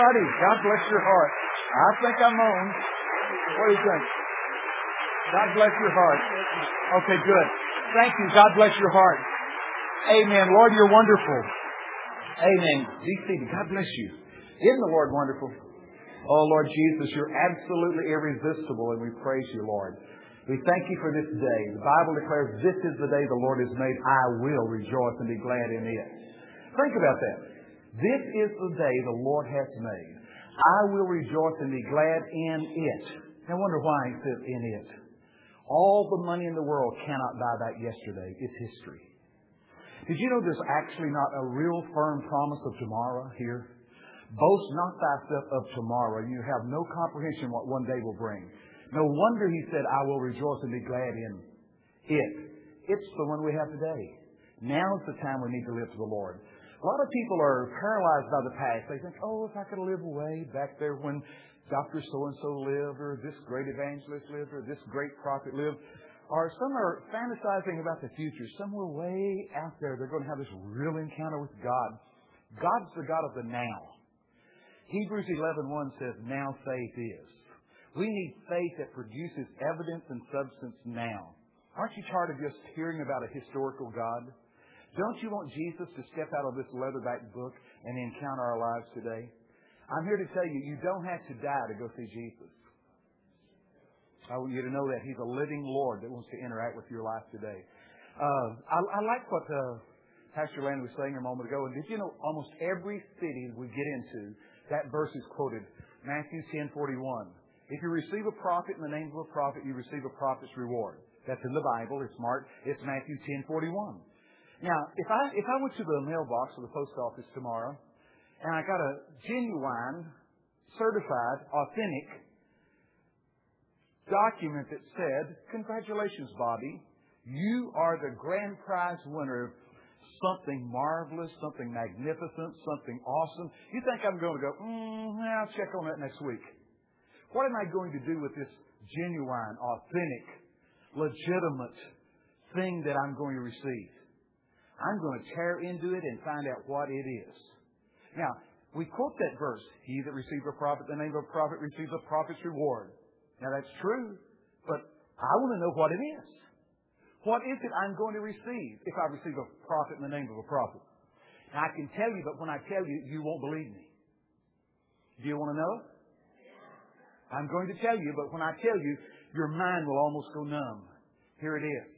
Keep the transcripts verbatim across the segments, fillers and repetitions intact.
righty. God bless your heart. I think I'm on. What do you think? God bless your heart. Okay, good. Thank you. God bless your heart. Amen. Lord, you're wonderful. Amen. Be seated. God bless you. Isn't the Lord wonderful? Oh, Lord Jesus, you're absolutely irresistible, and we praise you, Lord. We thank you for this day. The Bible declares, this is the day the Lord has made. I will rejoice and be glad in it. Think about that. This is the day the Lord has made. I will rejoice and be glad in it. I wonder why he says in it. All the money in the world cannot buy back yesterday. It's history. Did you know there's actually not a real firm promise of tomorrow here? Boast not thyself of tomorrow. You have no comprehension what one day will bring. No wonder he said, I will rejoice and be glad in it. It's the one we have today. Now's the time we need to live for the Lord. A lot of people are paralyzed by the past. They think, oh, if I could live way back there when Doctor So-and-so lived, or this great evangelist lived, or this great prophet lived. Or some are fantasizing about the future. Somewhere way out there, they're going to have this real encounter with God. God's the God of the now. Hebrews eleven one says, now faith is. We need faith that produces evidence and substance now. Aren't you tired of just hearing about a historical God? Don't you want Jesus to step out of this leatherback book and encounter our lives today? I'm here to tell you, you don't have to die to go see Jesus. I want you to know that He's a living Lord that wants to interact with your life today. Uh, I, I like what uh, Pastor Landon was saying a moment ago. And did you know almost every city we get into, that verse is quoted, Matthew ten forty-one. If you receive a prophet in the name of a prophet, you receive a prophet's reward. That's in the Bible. It's marked. It's Matthew ten forty-one. Now, if I if I went to the mailbox or the post office tomorrow, and I got a genuine, certified, authentic document that said, congratulations, Bobby, you are the grand prize winner of something marvelous, something magnificent, something awesome. You think I'm going to go, mm, I'll check on that next week. What am I going to do with this genuine, authentic, legitimate thing that I'm going to receive? I'm going to tear into it and find out what it is. Now, we quote that verse, he that receives a prophet, the name of a prophet receives a prophet's reward. Now, that's true, but I want to know what it is. What is it I'm going to receive if I receive a prophet in the name of a prophet? Now, I can tell you, but when I tell you, you won't believe me. Do you want to know? I'm going to tell you, but when I tell you, your mind will almost go numb. Here it is.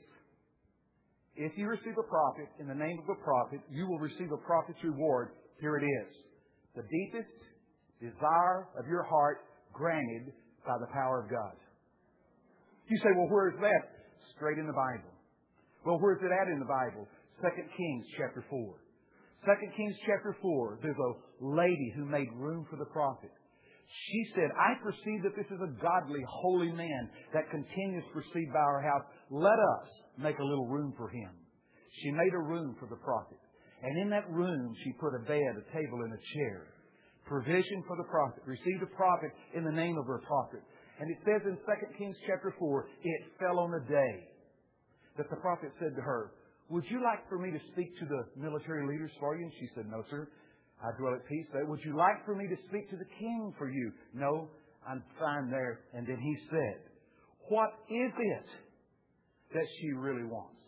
If you receive a prophet in the name of a prophet, you will receive a prophet's reward. Here it is. The deepest desire of your heart granted by the power of God. You say, well, where is that? Straight in the Bible. Well, where is it at in the Bible? Second Kings chapter four. Second Kings chapter four, there's a lady who made room for the prophet. She said, I perceive that this is a godly, holy man that continues to proceed by our house. Let us make a little room for him. She made a room for the prophet. And in that room, she put a bed, a table, and a chair. Provision for the prophet. Received a prophet in the name of her prophet. And it says in Second Kings chapter four, it fell on the day that the prophet said to her, would you like for me to speak to the military leaders for you? And she said, no, sir. I dwell at peace there. Would you like for me to speak to the king for you? No, I'm fine there. And then he said, what is it that she really wants?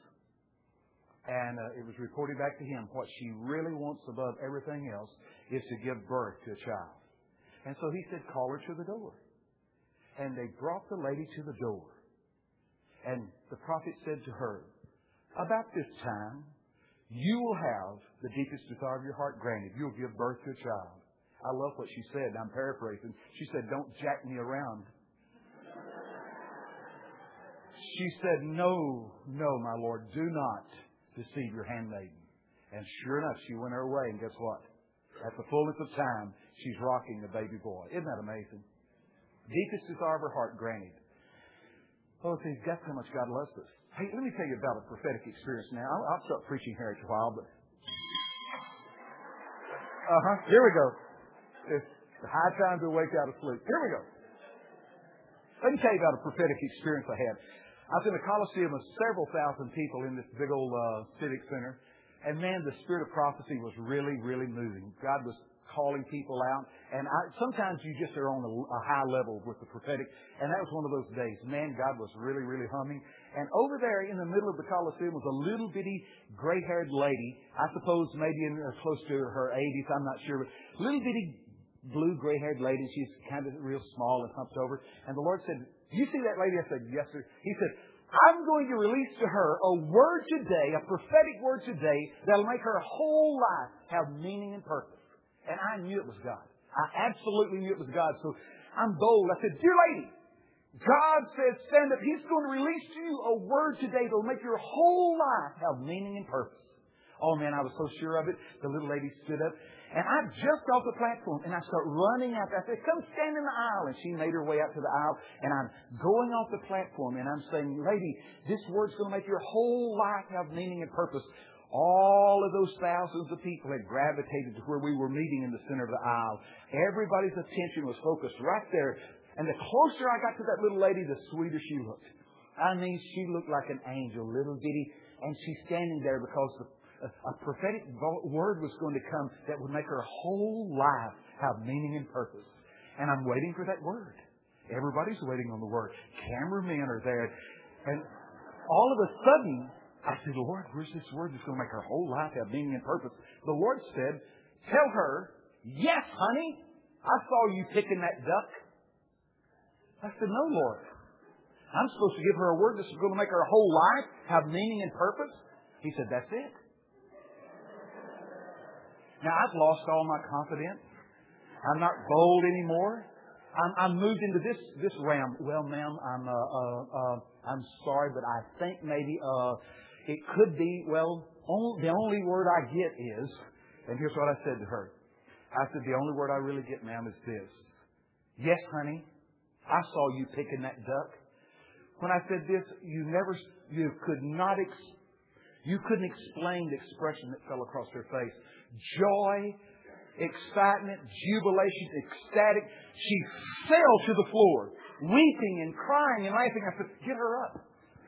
And uh, it was reported back to him, what she really wants above everything else is to give birth to a child. And so he said, call her to the door. And they brought the lady to the door. And the prophet said to her, about this time, you will have the deepest desire of your heart granted. You'll give birth to a child. I love what she said. I'm paraphrasing. She said, don't jack me around. She said, no, no, my Lord, do not deceive your handmaiden. And sure enough, she went her way. And guess what? At the fullness of time, she's rocking the baby boy. Isn't that amazing? Deepest desire of her heart granted. Oh, see, that's how much God loves us. Hey, let me tell you about a prophetic experience now. I'll, I'll stop preaching here after a while, but... Uh-huh. Here we go. It's the high time to wake out of sleep. Here we go. Let me tell you about a prophetic experience I had. I was in a coliseum of several thousand people in this big old uh, civic center. And man, the spirit of prophecy was really, really moving. God was calling people out. And I, sometimes you just are on a, a high level with the prophetic. And that was one of those days. Man, God was really, really humming. And over there in the middle of the Coliseum was a little bitty gray-haired lady. I suppose maybe in uh, close to her eighties. I'm not sure. But little bitty blue gray-haired lady. She's kind of real small and humped over. And the Lord said, "Do you see that lady?" I said, "Yes, sir." He said, "I'm going to release to her a word today, a prophetic word today that'll make her whole life have meaning and purpose." And I knew it was God. I absolutely knew it was God. So I'm bold. I said, "Dear lady, God says stand up. He's going to release to you a word today that'll make your whole life have meaning and purpose." Oh, man, I was so sure of it. The little lady stood up. And I jumped off the platform and I start running out there. I said, "Come stand in the aisle." And she made her way out to the aisle. And I'm going off the platform and I'm saying, "Lady, this word's going to make your whole life have meaning and purpose." All of those thousands of people had gravitated to where we were meeting in the center of the aisle. Everybody's attention was focused right there. And the closer I got to that little lady, the sweeter she looked. I mean, she looked like an angel, little bitty. And she's standing there because the A, a prophetic word was going to come that would make her whole life have meaning and purpose. And I'm waiting for that word. Everybody's waiting on the word. Cameramen are there. And all of a sudden, I said, "Lord, where's this word that's going to make her whole life have meaning and purpose?" The Lord said, "Tell her, yes, honey, I saw you picking that duck." I said, "No, Lord. I'm supposed to give her a word that's going to make her whole life have meaning and purpose." He said, "That's it." Now, I've lost all my confidence. I'm not bold anymore. I'm, I'm moved into this this realm. "Well, ma'am, I'm uh, uh, uh, I'm sorry, but I think maybe uh, it could be. Well, only, the only word I get is," and here's what I said to her. I said, "The only word I really get, ma'am, is this. Yes, honey, I saw you picking that duck." When I said this, you never, you could not, ex- you couldn't explain the expression that fell across her face. Joy, excitement, jubilation, ecstatic. She fell to the floor, weeping and crying and laughing. I said, "Get her up."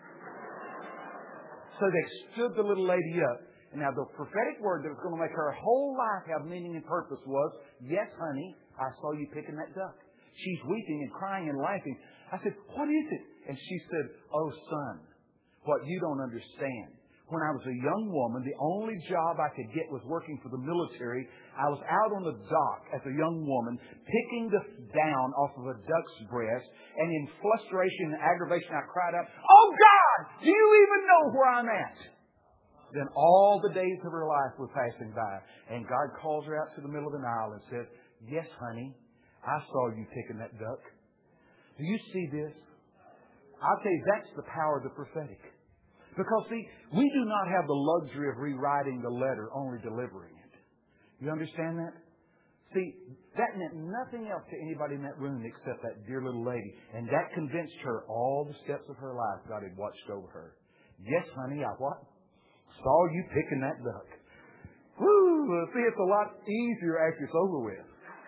So they stood the little lady up. And now the prophetic word that was going to make her whole life have meaning and purpose was, "Yes, honey, I saw you picking that duck." She's weeping and crying and laughing. I said, "What is it?" And she said, "Oh, son, what you don't understand. When I was a young woman, the only job I could get was working for the military. I was out on the dock as a young woman, picking the down off of a duck's breast. And in frustration and aggravation, I cried out, 'Oh God, do you even know where I'm at?' Then all the days of her life were passing by. And God calls her out to the middle of an aisle and says, 'Yes, honey, I saw you picking that duck.'" Do you see this? I'll tell you, that's the power of the prophetic. Because, see, we do not have the luxury of rewriting the letter, only delivering it. You understand that? See, that meant nothing else to anybody in that room except that dear little lady. And that convinced her all the steps of her life God had watched over her. "Yes, honey, I what? Saw you picking that duck." Woo! See, it's a lot easier after it's over with.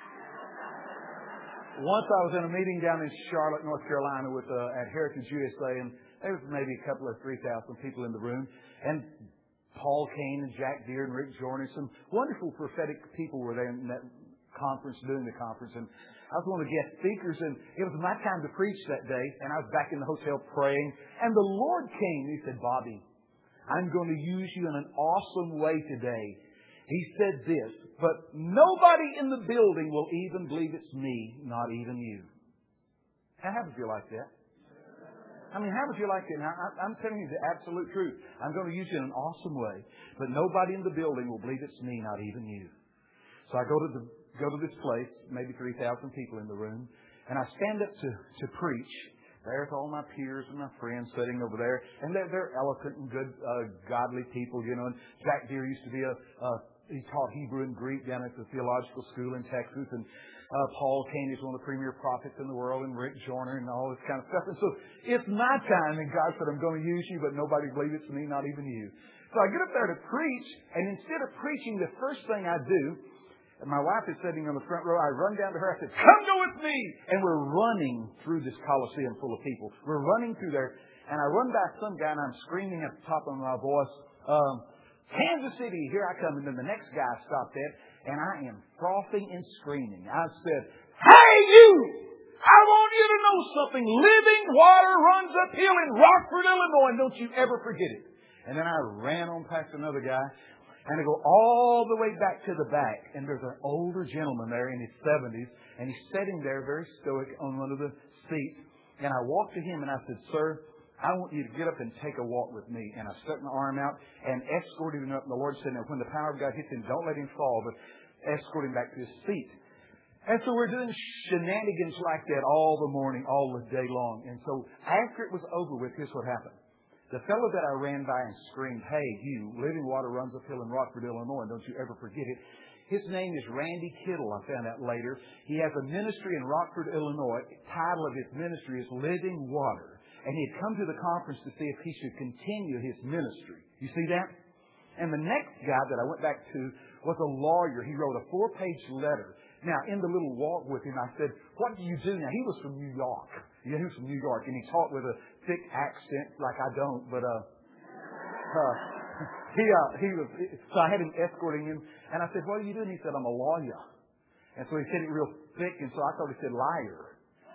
Once I was in a meeting down in Charlotte, North Carolina with uh, at Heritage U S A, and there was maybe a couple of three thousand people in the room. And Paul Cain and Jack Deere and Rick Joyner, some wonderful prophetic people were there in that conference, doing the conference. And I was one of the guest speakers, and it was my time to preach that day. And I was back in the hotel praying. And the Lord came. He said, "Bobby, I'm going to use you in an awesome way today." He said this, "But nobody in the building will even believe it's me, not even you." How would you like that? I mean, how would you like that? Now, I'm telling you the absolute truth. I'm going to use you in an awesome way, but nobody in the building will believe it's me, not even you. So I go to the go to this place, maybe three thousand people in the room, and I stand up to, to preach. There's all my peers and my friends sitting over there, and they're, they're eloquent and good, uh, godly people, you know. And Jack Deere used to be a, uh, he taught Hebrew and Greek down at the theological school in Texas, and Uh, Paul Cain is one of the premier prophets in the world, and Rick Joyner and all this kind of stuff. And so it's my time, and God said, "I'm going to use you, but nobody believes it's me, not even you." So I get up there to preach, and instead of preaching, the first thing I do, and my wife is sitting on the front row, I run down to her. I said, "Come go with me!" And we're running through this Coliseum full of people. We're running through there, and I run by some guy, and I'm screaming at the top of my voice, um, Kansas City, here I come. And then the next guy stopped at, and I am frothing and screaming. I said, hey, you! I want you to know something. Living water runs uphill in Rockford, Illinois, and don't you ever forget it. And then I ran on past another guy, and I go all the way back to the back, and there's an older gentleman there in his seventies, and he's sitting there very stoic on one of the seats. And I walked to him, and I said, sir, I want you to get up and take a walk with me. And I stuck my arm out and escorted him up. And the Lord said, now, when the power of God hits him, don't let him fall, but escort him back to his seat. And so we're doing shenanigans like that all the morning, all the day long. And so after it was over with, here's what happened. The fellow that I ran by and screamed, hey, you, living water runs uphill in Rockford, Illinois, and don't you ever forget it. His name is Randy Kittle, I found out later. He has a ministry in Rockford, Illinois. The title of his ministry is Living Water. And he had come to the conference to see if he should continue his ministry. You see that? And the next guy that I went back to was a lawyer. He wrote a four-page letter. Now, in the little walk with him, I said, what do you do now? He was from New York. Yeah, he was from New York. And he talked with a thick accent like I don't. But uh, uh, he, uh, he was. So I had him escorting him. And I said, what are you doing? He said, I'm a lawyer. And so he said it real thick. And so I thought he said liar.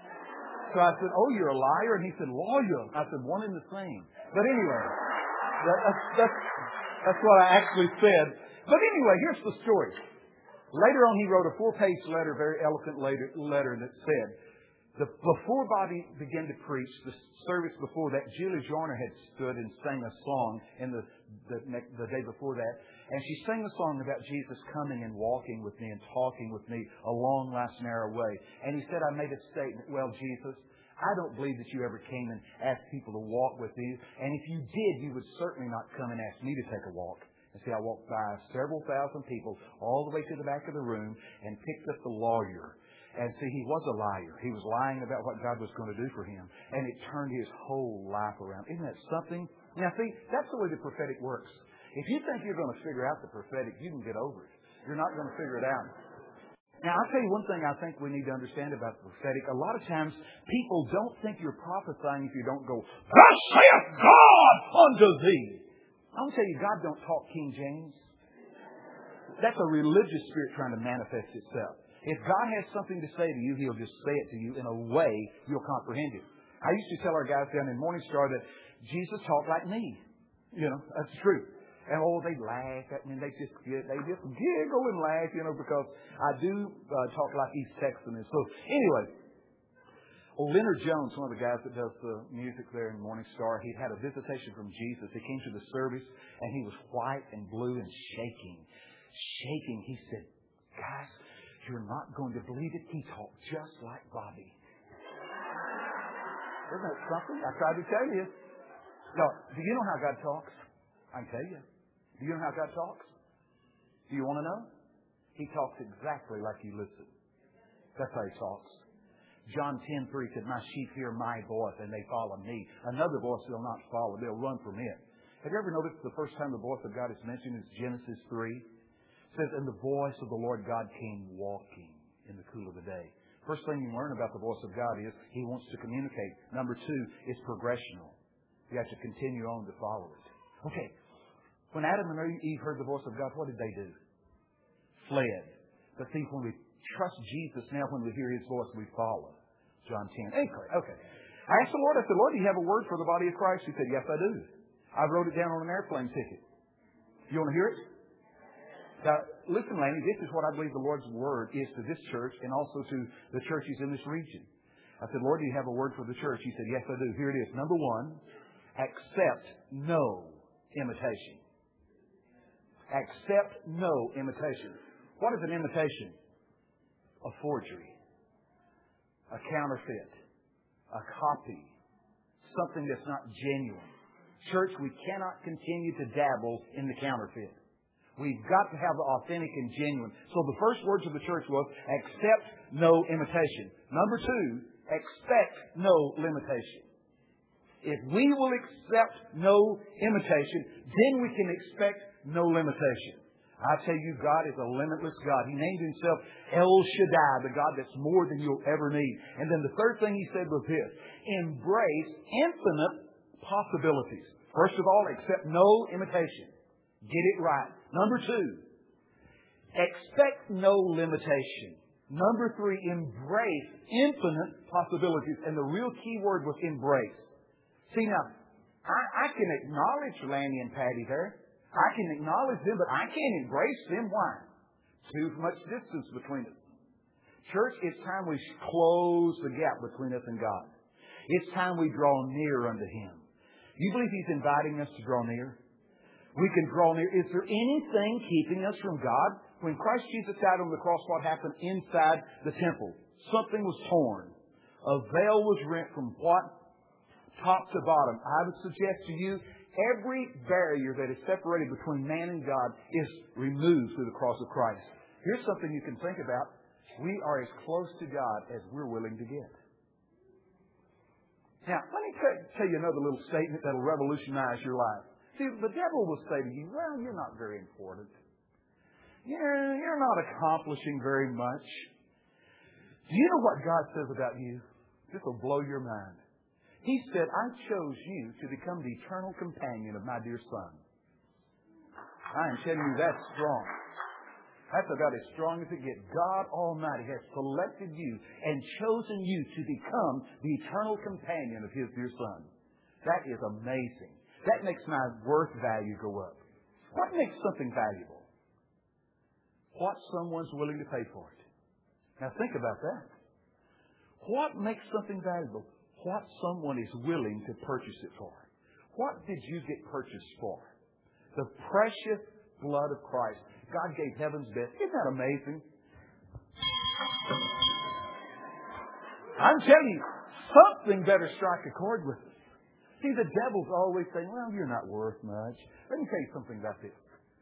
So I said, oh, you're a liar? And he said, lawyer. I said, one and the same. But anyway, that, that's, that's, that's what I actually said. But anyway, here's the story. Later on, he wrote a four-page letter, very eloquent letter, letter that said, the, before Bobby began to preach, the service before that, Julie Joyner had stood and sang a song in the, the, the day before that. And she sang a song about Jesus coming and walking with me and talking with me a long, last, narrow way. And he said, I made a statement, well, Jesus, I don't believe that you ever came and asked people to walk with you. And if you did, you would certainly not come and ask me to take a walk. And see, I walked by several thousand people all the way to the back of the room and picked up the lawyer. And see, he was a liar. He was lying about what God was going to do for him. And it turned his whole life around. Isn't that something? Now, see, that's the way the prophetic works. If you think you're going to figure out the prophetic, you can get over it. You're not going to figure it out. Now, I'll tell you one thing I think we need to understand about the prophetic. A lot of times, people don't think you're prophesying if you don't go, thus saith God unto thee. I'm going to tell you, God don't talk King James. That's a religious spirit trying to manifest itself. If God has something to say to you, He'll just say it to you in a way you'll comprehend it. I used to tell our guys down in Morningstar that Jesus talked like me. You know, that's the truth. And oh, they laugh at me, and they just get, they just giggle and laugh, you know, because I do uh, talk like East Texan. And so, anyway, well, Leonard Jones, one of the guys that does the music there in Morningstar, he had a visitation from Jesus. He came to the service, and he was white and blue and shaking, shaking. He said, "Guys, you're not going to believe it. He talked just like Bobby." Isn't that something? I tried to tell you. Now, do you know how God talks? I can tell you. Do you know how God talks? Do you want to know? He talks exactly like you listen. That's how He talks. John ten three said, "My sheep hear my voice, and they follow me. Another voice they'll not follow. They'll run from it." Have you ever noticed the first time the voice of God is mentioned is Genesis three? It says, "And the voice of the Lord God came walking in the cool of the day." First thing you learn about the voice of God is He wants to communicate. Number two, it's progressional. You have to continue on to follow it. Okay. When Adam and Eve heard the voice of God, what did they do? Fled. But see, when we trust Jesus now, when we hear His voice, we follow. John ten. Okay. I asked the Lord, I said, "Lord, do you have a word for the body of Christ?" He said, "Yes, I do. I wrote it down on an airplane ticket." You want to hear it? Now, listen, Lanny, this is what I believe the Lord's word is to this church and also to the churches in this region. I said, "Lord, do you have a word for the church?" He said, "Yes, I do. Here it is. Number one, accept no imitation." Accept no imitation. What is an imitation? A forgery. A counterfeit. A copy. Something that's not genuine. Church, we cannot continue to dabble in the counterfeit. We've got to have the authentic and genuine. So the first words of the church was, accept no imitation. Number two, expect no limitation. If we will accept no imitation, then we can expect no limitation. I tell you, God is a limitless God. He named Himself El Shaddai, the God that's more than you'll ever need. And then the third thing He said was this: embrace infinite possibilities. First of all, accept no imitation. Get it right. Number two, expect no limitation. Number three, embrace infinite possibilities. And the real key word was embrace. See now, I, I can acknowledge Lanny and Patty there. I can acknowledge them, but I can't embrace them. Why? Too much distance between us. Church, it's time we close the gap between us and God. It's time we draw near unto Him. You believe He's inviting us to draw near? We can draw near. Is there anything keeping us from God? When Christ Jesus died on the cross, what happened inside the temple? Something was torn. A veil was rent from what? Top to bottom. I would suggest to you, every barrier that is separated between man and God is removed through the cross of Christ. Here's something you can think about. We are as close to God as we're willing to get. Now, let me tell you another little statement that will revolutionize your life. See, the devil will say to you, well, you're not very important. You're, you're not accomplishing very much. Do you know what God says about you? This will blow your mind. He said, I chose you to become the eternal companion of my dear Son. I am telling you, that's strong. That's about as strong as it gets. God Almighty has selected you and chosen you to become the eternal companion of His dear Son. That is amazing. That makes my worth value go up. What makes something valuable? What someone's willing to pay for it. Now think about that. What makes something valuable? What someone is willing to purchase it for. What did you get purchased for? The precious blood of Christ. God gave heaven's best. Isn't that amazing? I'm telling you, something better strike a chord with us. See, the devil's always saying, well, you're not worth much. Let me tell you something about this.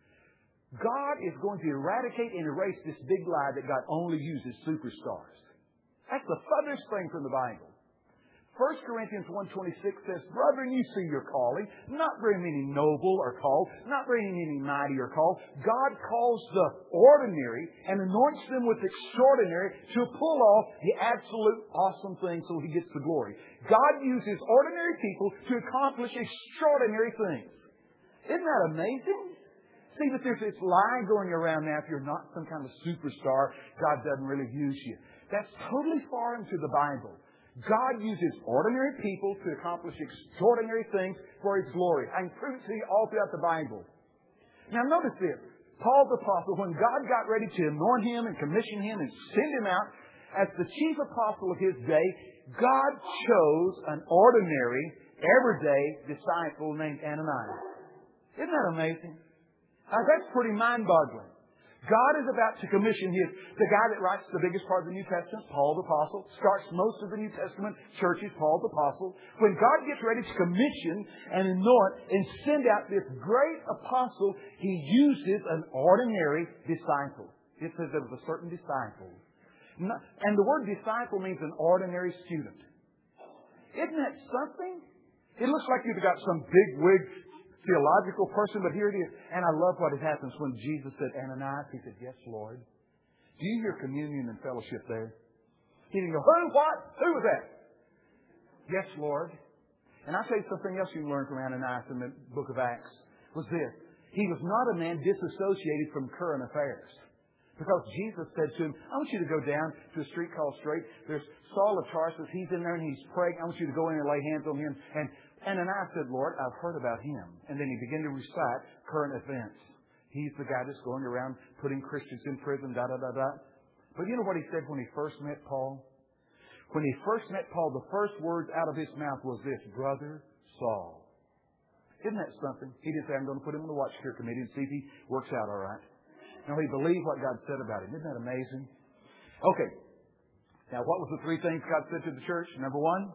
God is going to eradicate and erase this big lie that God only uses superstars. That's the furthest thing from the Bible. First Corinthians one twenty-six says, brethren, you see your calling. Not very many noble are called. Not very many mighty are called. God calls the ordinary and anoints them with extraordinary to pull off the absolute awesome thing so He gets the glory. God uses ordinary people to accomplish extraordinary things. Isn't that amazing? See, but there's this lie going around now. If you're not some kind of superstar, God doesn't really use you. That's totally foreign to the Bible. God uses ordinary people to accomplish extraordinary things for His glory. I can prove it to you all throughout the Bible. Now notice this. Paul the Apostle, when God got ready to anoint him and commission him and send him out as the chief apostle of his day, God chose an ordinary, everyday disciple named Ananias. Isn't that amazing? Now, that's pretty mind-boggling. God is about to commission His, the guy that writes the biggest part of the New Testament, Paul the Apostle, starts most of the New Testament churches, Paul the Apostle. When God gets ready to commission and anoint and send out this great apostle, He uses an ordinary disciple. It says there was a certain disciple. And the word disciple means an ordinary student. Isn't that something? It looks like you've got some big wig theological person, but here it is. And I love what it happens when Jesus said, Ananias, He said, yes, Lord. Do you hear communion and fellowship there? He didn't go, who, what? Who was that? Yes, Lord. And I'll tell you something else you can learn from Ananias in the book of Acts, was this. He was not a man disassociated from current affairs. Because Jesus said to him, I want you to go down to a street called Straight. There's Saul of Tarsus. He's in there and he's praying. I want you to go in and lay hands on him. And Ananias said, Lord, I've heard about him. And then he began to recite current events. He's the guy that's going around putting Christians in prison, da, da, da, da. But you know what he said when he first met Paul? When he first met Paul, the first words out of his mouth was this, Brother Saul. Isn't that something? He didn't say, I'm going to put him on the watch care committee and see if he works out all right. No, he believed what God said about him. Isn't that amazing? Okay. Now, what was the three things God said to the church? Number one,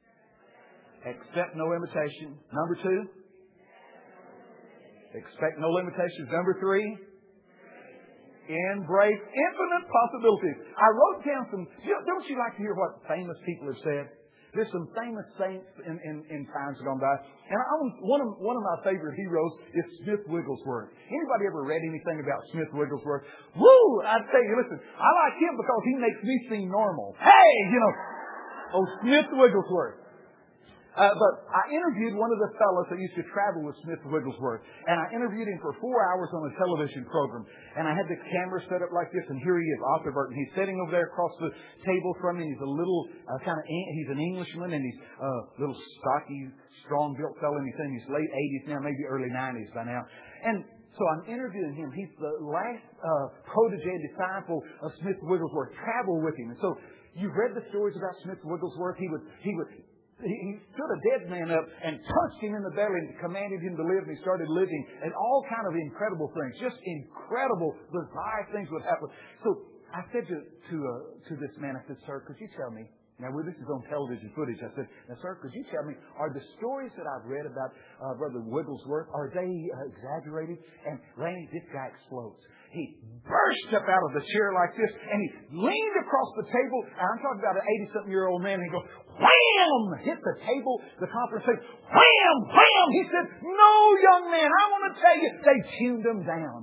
accept no imitation. Number two, expect no limitations. Number three, embrace infinite possibilities. I wrote down some, don't you like to hear what famous people have said? There's some famous saints in, in, in times gone by. And I, one, of, one of my favorite heroes is Smith Wigglesworth. Anybody ever read anything about Smith Wigglesworth? Woo! I tell you, listen, I like him because he makes me seem normal. Hey, you know, oh, Smith Wigglesworth. Uh, but I interviewed one of the fellows that used to travel with Smith Wigglesworth, and I interviewed him for four hours on a television program. And I had the camera set up like this, and here he is, Arthur Burton. He's sitting over there across the table from me. He's a little uh, kind of, he's an Englishman, and he's a uh, little stocky, strong-built fellow, and he's in his late eighties now, maybe early nineties by now. And so I'm interviewing him. He's the last uh, protege disciple of Smith Wigglesworth. Travel with him. And so you've read the stories about Smith Wigglesworth. He would, he would, he, he stood a dead man up and punched him in the belly and commanded him to live, and he started living. And all kind of incredible things, just incredible, bizarre things would happen. So I said to to, uh, to this man, I said, "Sir, could you tell me?" Now, this is on television footage. I said, "Now, sir, could you tell me, are the stories that I've read about uh, Brother Wigglesworth, are they uh, exaggerated?" And Lanny, this guy explodes. He burst up out of the chair like this, and he leaned across the table. And I'm talking about an eighty-something-year-old man. And he goes, wham! Hit the table. The conference said, wham! Wham! He said, "No, young man, I want to tell you." They tuned him down.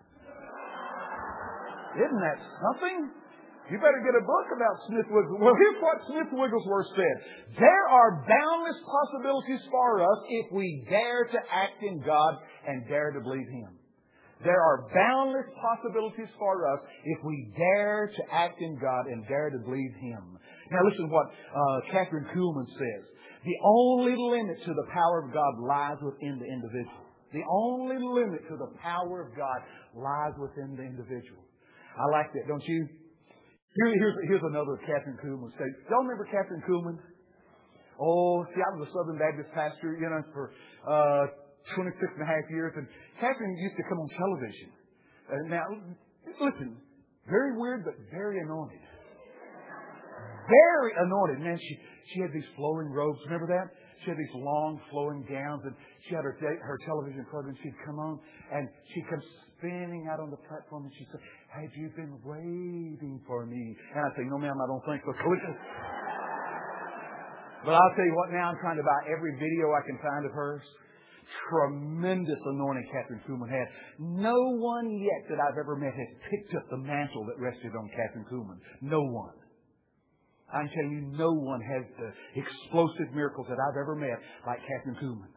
Isn't that something? You better get a book about Smith Wigglesworth. Well, here's what Smith Wigglesworth said. There are boundless possibilities for us if we dare to act in God and dare to believe Him. There are boundless possibilities for us if we dare to act in God and dare to believe Him. Now listen to what uh, Catherine Kuhlman says. The only limit to the power of God lies within the individual. The only limit to the power of God lies within the individual. I like that, don't you? Here, here's, here's another Catherine Kuhlman statement. Y'all remember Catherine Kuhlman? Oh, see, I was a Southern Baptist pastor, you know, for uh, twenty-six and a half years. And Catherine used to come on television. Uh, now, listen, very weird, but very anointed. Very anointed. Man, she, she had these flowing robes. Remember that? She had these long flowing gowns, and she had her, her television program. She'd come on, and she'd come spinning out on the platform, and she'd say, "Have you been waiting for me?" And I'd say, "No, ma'am, I don't think so." But I'll tell you what, now I'm trying to buy every video I can find of hers. Tremendous anointing Catherine Kuhlman had. No one yet that I've ever met has picked up the mantle that rested on Catherine Kuhlman. No one. I'm telling you, no one has the explosive miracles that I've ever met like Catherine Kuhlman.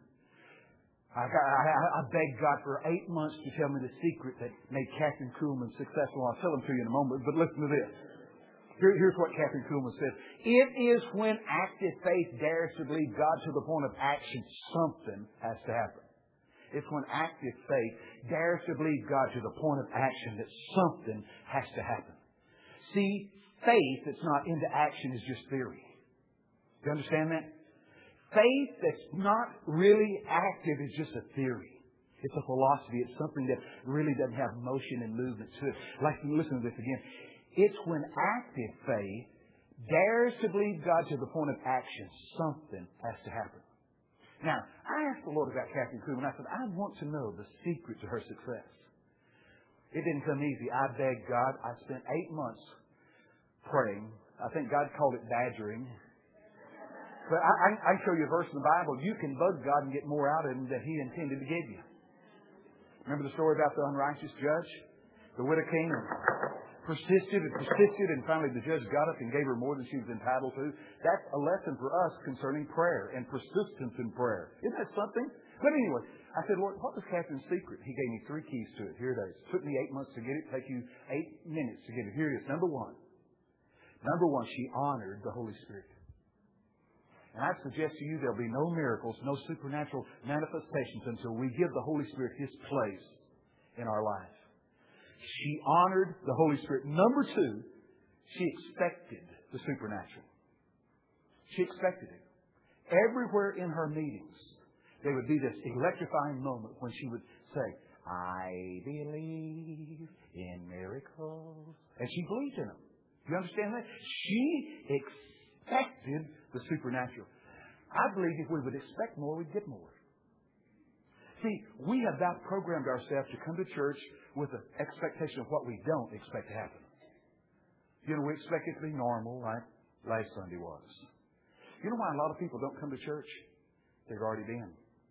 I, I, I begged God for eight months to tell me the secret that made Catherine Kuhlman successful. I'll tell them to you in a moment, but listen to this. Here, here's what Catherine Kuhlman says. It is when active faith dares to believe God to the point of action, something has to happen. It's when active faith dares to believe God to the point of action that something has to happen. See, faith that's not into action is just theory. Do you understand that? Faith that's not really active is just a theory. It's a philosophy. It's something that really doesn't have motion and movement to it. Like, listen to this again. It's when active faith dares to believe God to the point of action, something has to happen. Now, I asked the Lord about Catherine Kuhlman. I said, I want to know the secret to her success. It didn't come easy. I begged God. I spent eight months praying. I think God called it badgering. But I, I, I can show you a verse in the Bible. You can bug God and get more out of Him than He intended to give you. Remember the story about the unrighteous judge? The widow came and persisted and persisted, and finally the judge got up and gave her more than she was entitled to. That's a lesson for us concerning prayer and persistence in prayer. Isn't that something? But anyway, I said, Lord, what was Catherine's secret? He gave me three keys to it. Here it is. It took me eight months to get it. Take you eight minutes to get it. Here it is. Number one. Number one, she honored the Holy Spirit. And I suggest to you there'll be no miracles, no supernatural manifestations until we give the Holy Spirit His place in our life. She honored the Holy Spirit. Number two, she expected the supernatural. She expected it. Everywhere in her meetings, there would be this electrifying moment when she would say, "I believe in miracles." And she believed in them. You understand that? She expected the supernatural. I believe if we would expect more, we'd get more. See, we have not programmed ourselves to come to church with an expectation of what we don't expect to happen. You know, we expect it to be normal, like last Sunday was. You know why a lot of people don't come to church? They've already been.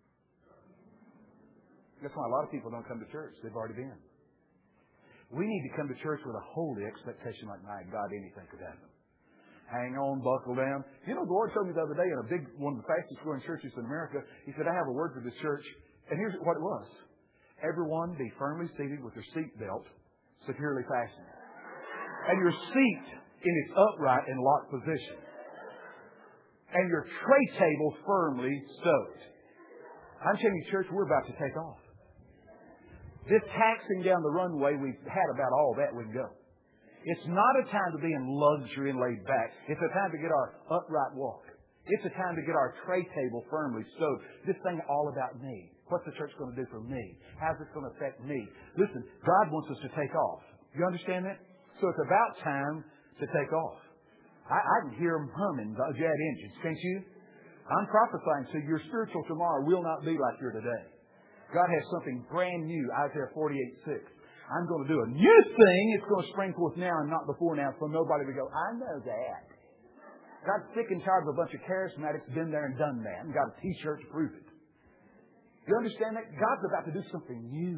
That's why a lot of people don't come to church. They've already been. We need to come to church with a holy expectation like, my God, anything could happen. Hang on, buckle down. You know, the Lord told me the other day in a big, one of the fastest growing churches in America, He said, I have a word for this church. And here's what it was. Everyone be firmly seated with their seat belt securely fastened. And your seat in its upright and locked position. And your tray table firmly stowed. I'm telling you, church, we're about to take off. This taxiing down the runway, we've had about all that we can go. It's not a time to be in luxury and laid back. It's a time to get our upright walk. It's a time to get our tray table firmly stowed. This thing all about me. What's the church going to do for me? How's it going to affect me? Listen, God wants us to take off. You understand that? So it's about time to take off. I, I can hear them humming the jet engines, can't you? I'm prophesying to you, your spiritual tomorrow will not be like your today. God has something brand new, Isaiah forty-eight six. I'm going to do a new thing. It's going to spring forth now and not before now, so nobody will go, I know that. God's sick and tired of a bunch of charismatics, been there and done that, and got a T-shirt to prove it. You understand that? God's about to do something new.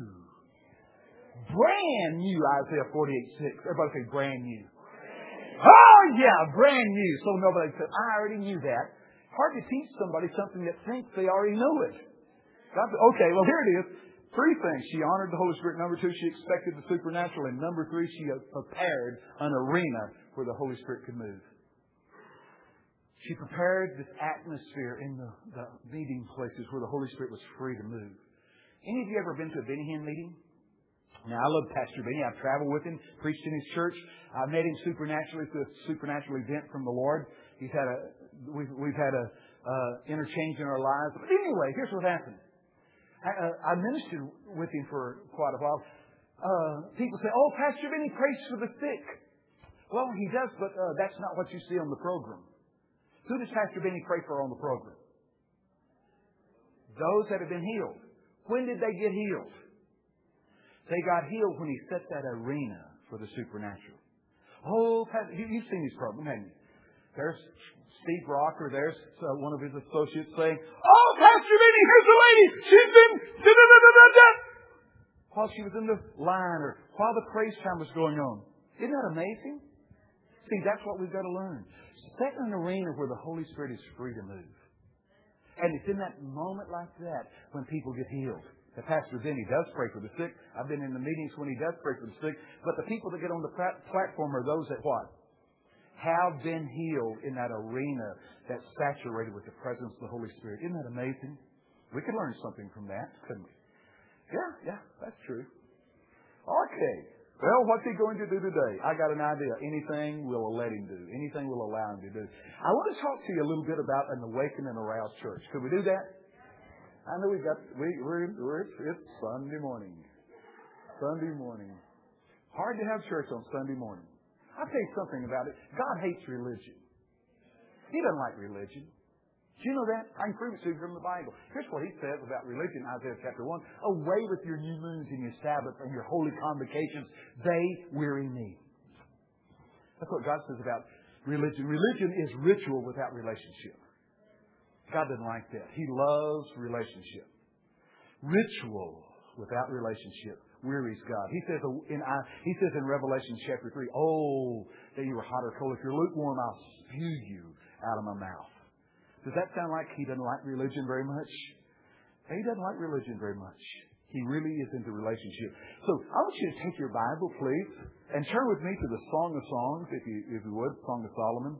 Brand new, Isaiah forty-eight six. Everybody say brand new. Oh, yeah, brand new. So nobody said, I already knew that. Hard to teach somebody something that thinks they already know it. God said, okay, well, here it is. Three things. She honored the Holy Spirit. Number two, she expected the supernatural. And number three, she prepared an arena where the Holy Spirit could move. She prepared this atmosphere in the, the meeting places where the Holy Spirit was free to move. Any of you ever been to a Benny Hinn meeting? Now, I love Pastor Benny. I've traveled with him, preached in his church. I met him supernaturally through a supernatural event from the Lord. He's had a, we've, we've had a uh, interchange in our lives. But anyway, here's what happened. I, uh, I ministered with him for quite a while. Uh, people say, oh, Pastor Benny prays for the sick. Well, he does, but uh, that's not what you see on the program. Who does Pastor Benny pray for on the program? Those that have been healed. When did they get healed? They got healed when he set that arena for the supernatural. Oh, Pastor, you've seen his program, haven't you? There's Steve Rocker, there's uh, one of his associates saying, oh, Pastor Benny, here's a lady. She's been da-da-da-da-da-da. While she was in the line or while the praise time was going on. Isn't that amazing? See, that's what we've got to learn. Set an arena where the Holy Spirit is free to move. And it's in that moment like that when people get healed. The Pastor Benny does pray for the sick. I've been in the meetings when he does pray for the sick. But the people that get on the platform are those that what? Have been healed in that arena that's saturated with the presence of the Holy Spirit. Isn't that amazing? We could learn something from that, couldn't we? Yeah, yeah, that's true. Okay. Well, what's he going to do today? I got an idea. Anything we'll let him do. Anything we'll allow him to do. I want to talk to you a little bit about an awakened and aroused church. Could we do that? I know we've got, we, we're, we're, it's, it's Sunday morning. Sunday morning. Hard to have church on Sunday morning. I'll tell you something about it. God hates religion. He doesn't like religion. Do you know that? I can prove it to you from the Bible. Here's what He says about religion, Isaiah chapter one. Away with your new moons and your Sabbaths and your holy convocations. They weary me. That's what God says about religion. Religion is ritual without relationship. God doesn't like that. He loves relationship. Ritual without relationship wearies God. He says in He says in Revelation chapter three, oh, that you were hot or cold. If you're lukewarm, I'll spew you out of my mouth. Does that sound like He doesn't like religion very much? He doesn't like religion very much. He really is into relationship. So I want you to take your Bible, please, and turn with me to the Song of Songs, if you if you would, Song of Solomon.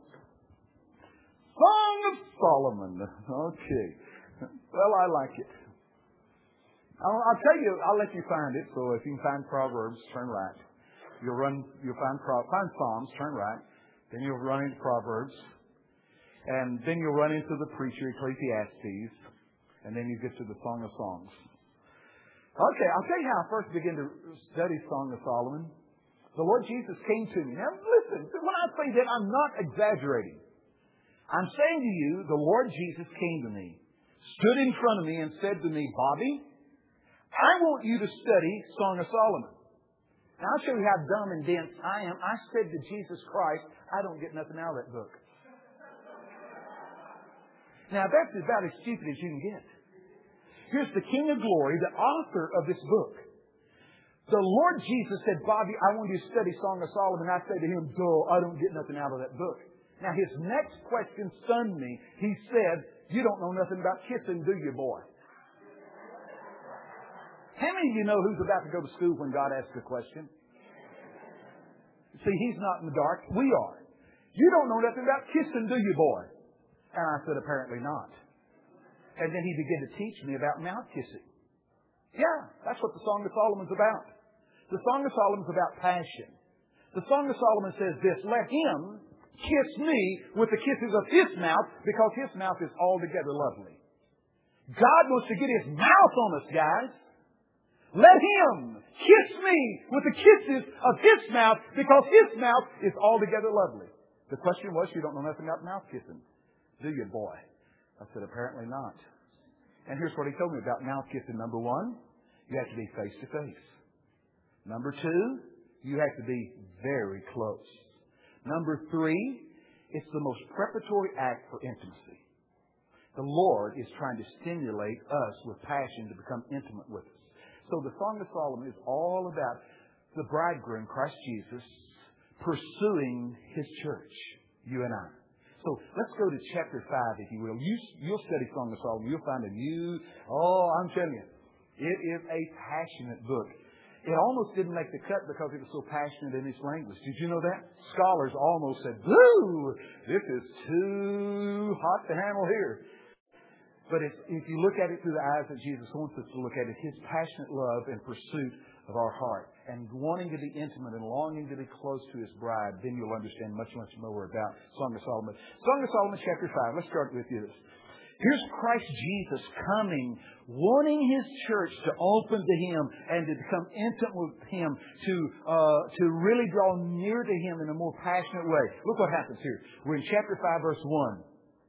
Song of Solomon. Okay. Well, I like it. I'll, I'll tell you, I'll let you find it. So if you can find Proverbs, turn right. You'll run, you'll find, find Psalms, turn right. Then you'll run into Proverbs. And then you'll run into the preacher, Ecclesiastes. And then you get to the Song of Songs. Okay, I'll tell you how I first began to study Song of Solomon. The Lord Jesus came to me. Now listen, when I say that, I'm not exaggerating. I'm saying to you, the Lord Jesus came to me, stood in front of me and said to me, Bobby, I want you to study Song of Solomon. Now I'll show you how dumb and dense I am. I said to Jesus Christ, I don't get nothing out of that book. Now that's about as stupid as you can get. Here's the King of Glory, the author of this book. The Lord Jesus said, Bobby, I want you to study Song of Solomon. I said to him, duh, I don't get nothing out of that book. Now, his next question stunned me. He said, "You don't know nothing about kissing, do you, boy?" How many of you know who's about to go to school when God asks a question? See, he's not in the dark. We are. "You don't know nothing about kissing, do you, boy?" And I said, "Apparently not." And then he began to teach me about mouth kissing. Yeah, that's what the Song of Solomon's about. The Song of Solomon's about passion. The Song of Solomon says this, "Let him kiss me with the kisses of his mouth, because his mouth is altogether lovely." God wants to get his mouth on us, guys. Let him kiss me with the kisses of his mouth, because his mouth is altogether lovely. The question was, "You don't know nothing about mouth kissing, do you, boy?" I said, "Apparently not." And here's what he told me about mouth kissing. Number one, you have to be face to face. Number two, you have to be very close. Number three, it's the most preparatory act for intimacy. The Lord is trying to stimulate us with passion to become intimate with us. So the Song of Solomon is all about the bridegroom, Christ Jesus, pursuing His church, you and I. So let's go to chapter five, if you will. You, you'll study Song of Solomon. You'll find a new, oh, I'm telling you, it is a passionate book. It almost didn't make the cut because it was so passionate in its language. Did you know that? Scholars almost said, "Boo! This is too hot to handle here." But if, if you look at it through the eyes that Jesus wants us to look at it, His passionate love and pursuit of our heart, and wanting to be intimate and longing to be close to His bride, then you'll understand much, much more about Song of Solomon. Song of Solomon, chapter five. Let's start with this. Here's Christ Jesus coming, wanting His church to open to Him and to become intimate with Him, to uh, to really draw near to Him in a more passionate way. Look what happens here. We're in chapter five, verse one.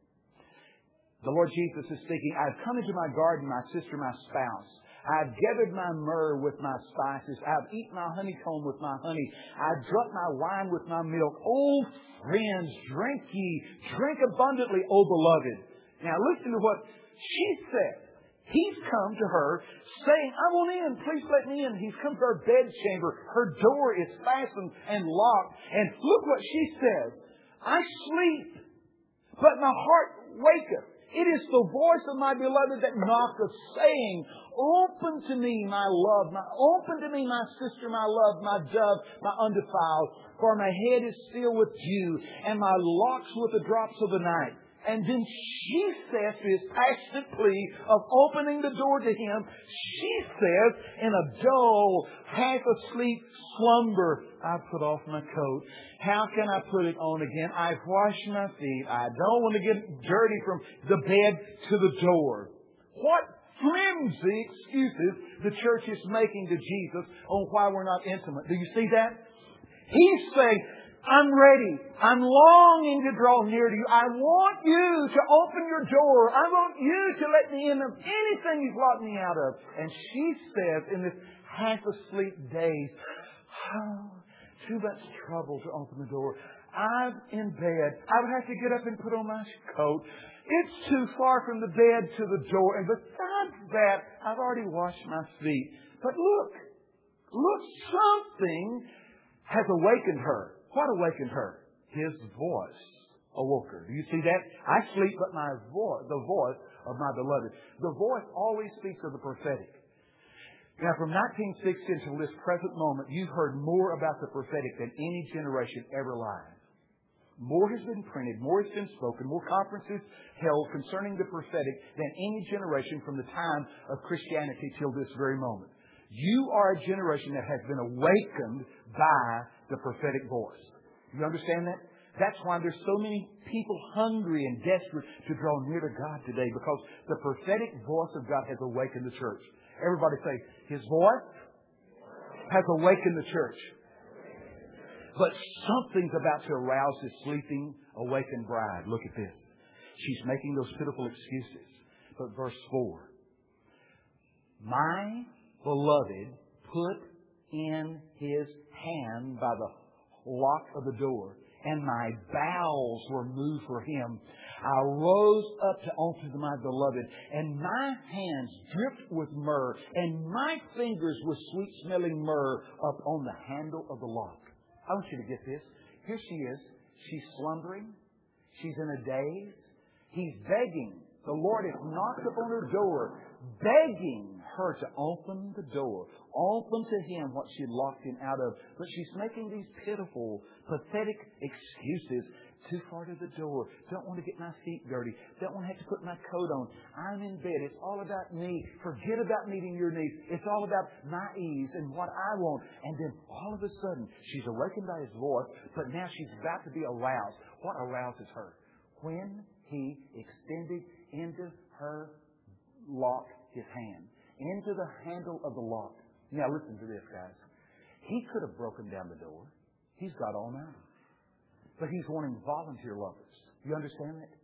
The Lord Jesus is speaking, "I've come into my garden, my sister, my spouse. I've gathered my myrrh with my spices. I've eaten my honeycomb with my honey. I've drunk my wine with my milk. O friends, drink ye, drink abundantly, O beloved." Now listen to what she said. He's come to her saying, "I want in. Please let me in." He's come to her bedchamber. Her door is fastened and locked. And look what she says. "I sleep, but my heart waketh. It is the voice of my beloved that knocketh, saying, Open to me, my love. My, open to me, my sister, my love, my dove, my undefiled. For my head is filled with dew, and my locks with the drops of the night." And then she says to his passionate plea of opening the door to him, she says, in a dull, half-asleep slumber, "I put off my coat. How can I put it on again? I've washed my feet. I don't want to get dirty from the bed to the door." What flimsy excuses the church is making to Jesus on why we're not intimate. Do you see that? He's saying, "I'm ready. I'm longing to draw near to you. I want you to open your door. I want you to let me in of anything you've locked me out of." And she says in this half-asleep daze, "Oh, too much trouble to open the door. I'm in bed. I would have to get up and put on my coat. It's too far from the bed to the door. And besides that, I've already washed my feet." But look, look, something has awakened her. What awakened her? His voice awoke her. Do you see that? "I sleep, but my voice, the voice of my beloved." The voice always speaks of the prophetic. Now, from nineteen sixty until this present moment, you've heard more about the prophetic than any generation ever live. More has been printed, more has been spoken, more conferences held concerning the prophetic than any generation from the time of Christianity till this very moment. You are a generation that has been awakened by the prophetic voice. You understand that? That's why there's so many people hungry and desperate to draw near to God today, because the prophetic voice of God has awakened the church. Everybody say, "His voice has awakened the church." But something's about to arouse His sleeping, awakened bride. Look at this. She's making those pitiful excuses. But verse four. "My beloved put in his hand by the lock of the door, and my bowels were moved for him. I rose up to open to my beloved, and my hands dripped with myrrh, and my fingers with sweet-smelling myrrh up on the handle of the lock." I want you to get this. Here she is. She's slumbering. She's in a daze. He's begging. The Lord has knocked upon her door, begging her to open the door, open to Him what she had locked Him out of. But she's making these pitiful, pathetic excuses. Too far to the door. Don't want to get my feet dirty. Don't want to have to put my coat on. I'm in bed. It's all about me. Forget about meeting your needs. It's all about my ease and what I want. And then all of a sudden, she's awakened by His voice, but now she's about to be aroused. What arouses her? When He extended into her lock His hand, into the handle of the lock. Now listen to this, guys. He could have broken down the door. He's got all night. But He's wanting volunteer lovers. You understand that?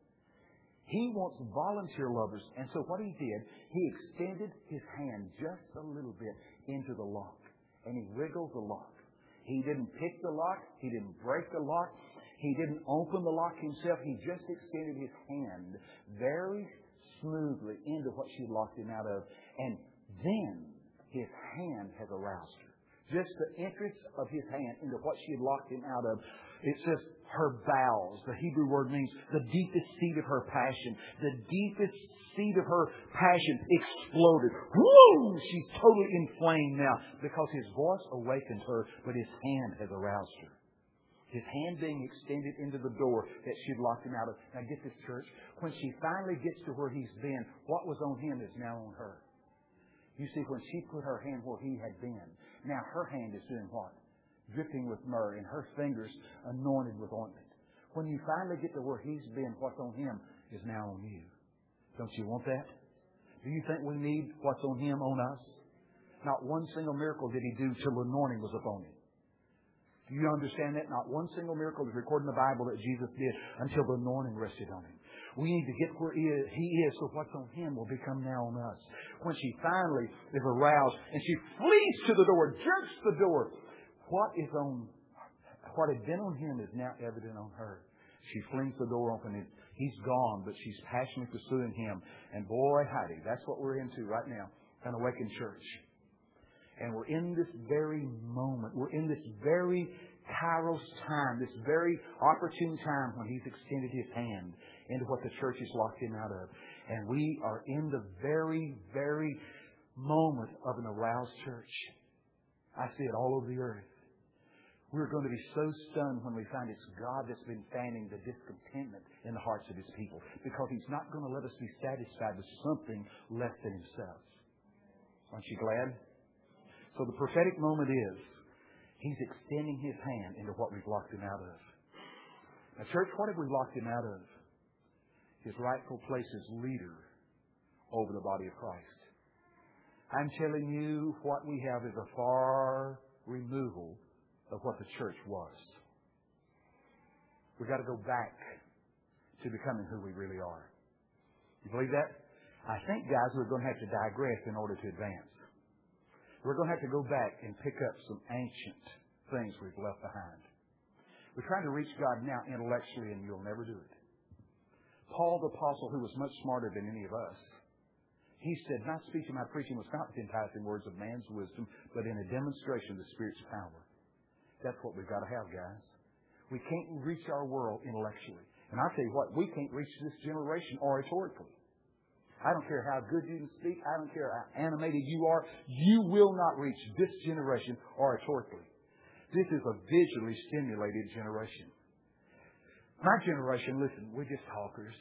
He wants volunteer lovers. And so what He did, He extended His hand just a little bit into the lock. And He wiggled the lock. He didn't pick the lock. He didn't break the lock. He didn't open the lock Himself. He just extended His hand very smoothly into what she locked Him out of. And then His hand has aroused her. Just the entrance of His hand into what she had locked Him out of. It says her bowels. The Hebrew word means the deepest seat of her passion. The deepest seat of her passion exploded. Woo! She's totally inflamed now because His voice awakened her, but His hand has aroused her. His hand being extended into the door that she'd locked Him out of. Now get this, church. When she finally gets to where He's been, what was on Him is now on her. You see, when she put her hand where He had been, now her hand is doing what? Dripping with myrrh, and her fingers anointed with ointment. When you finally get to where He's been, what's on Him is now on you. Don't you want that? Do you think we need what's on Him on us? Not one single miracle did He do till the anointing was upon Him. Do you understand that? Not one single miracle is recorded in the Bible that Jesus did until the anointing rested on Him. We need to get where He is, so what's on Him will become now on us. When she finally is aroused and she flees to the door, jerks the door, what is on, what had been on Him is now evident on her. She flings the door open. He's gone, but she's passionately pursuing Him. And boy, howdy, that's what we're into right now, an awakened church. And we're in this very moment. We're in this very Kairos time, this very opportune time when He's extended His hand into what the church has locked Him out of. And we are in the very, very moment of an aroused church. I see it all over the earth. We're going to be so stunned when we find it's God that's been fanning the discontentment in the hearts of His people, because He's not going to let us be satisfied with something less than Himself. Aren't you glad? So the prophetic moment is He's extending His hand into what we've locked Him out of. Now, church, what have we locked Him out of? His rightful place as leader over the body of Christ. I'm telling you, what we have is a far removal of what the church was. We've got to go back to becoming who we really are. You believe that? I think, guys, we're going to have to digress in order to advance. We're going to have to go back and pick up some ancient things we've left behind. We're trying to reach God now intellectually, and you'll never do it. Paul the Apostle, who was much smarter than any of us, he said, "My speech and my preaching was not with enticing words of man's wisdom, but in a demonstration of the Spirit's power." That's what we've got to have, guys. We can't reach our world intellectually. And I'll tell you what, we can't reach this generation oratorically. I don't care how good you can speak. I don't care how animated you are. You will not reach this generation oratorically. This is a visually stimulated generation. My generation, listen, we're just talkers.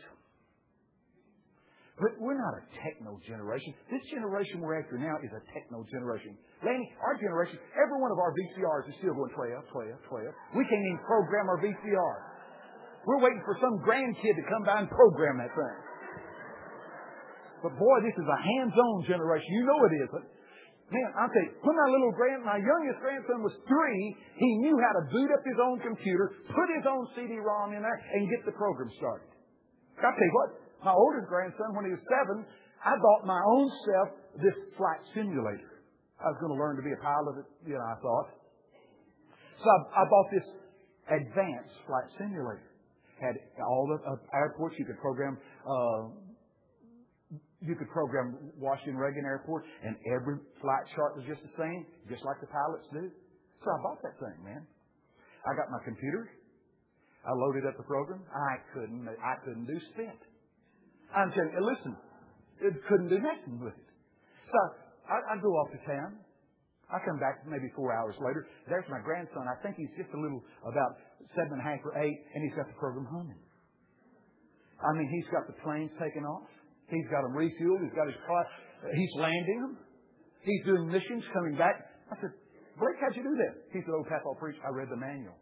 But we're not a techno generation. This generation we're after now is a techno generation. Lanny, our generation, every one of our V C Rs is still going play up, play up, play up. We can't even program our V C R. We're waiting for some grandkid to come by and program that thing. But boy, this is a hands-on generation. You know it is. Man, I'll tell you, when my little grand, my youngest grandson was three, he knew how to boot up his own computer, put his own C D ROM in there, and get the program started. I'll tell you what, my oldest grandson, when he was seven, I bought my own self this flight simulator. I was going to learn to be a pilot, you know, I thought. So I, I bought this advanced flight simulator. Had all the uh, airports you could program. Uh, You could program Washington Reagan Airport, and every flight chart was just the same, just like the pilots do. So I bought that thing, man. I got my computer. I loaded up the program. I couldn't, I couldn't do spit. I'm telling you, listen, it couldn't do nothing with it. So I, I go off to town. I come back maybe four hours later. There's my grandson. I think he's just a little, about seven and a half or eight, and he's got the program humming. I mean, he's got the planes taken off. He's got them refueled. He's got his car. He's landing them. He's doing missions, coming back. I said, Blake, how'd you do that? He said, oh, Pap, I'll preach. I read the manual.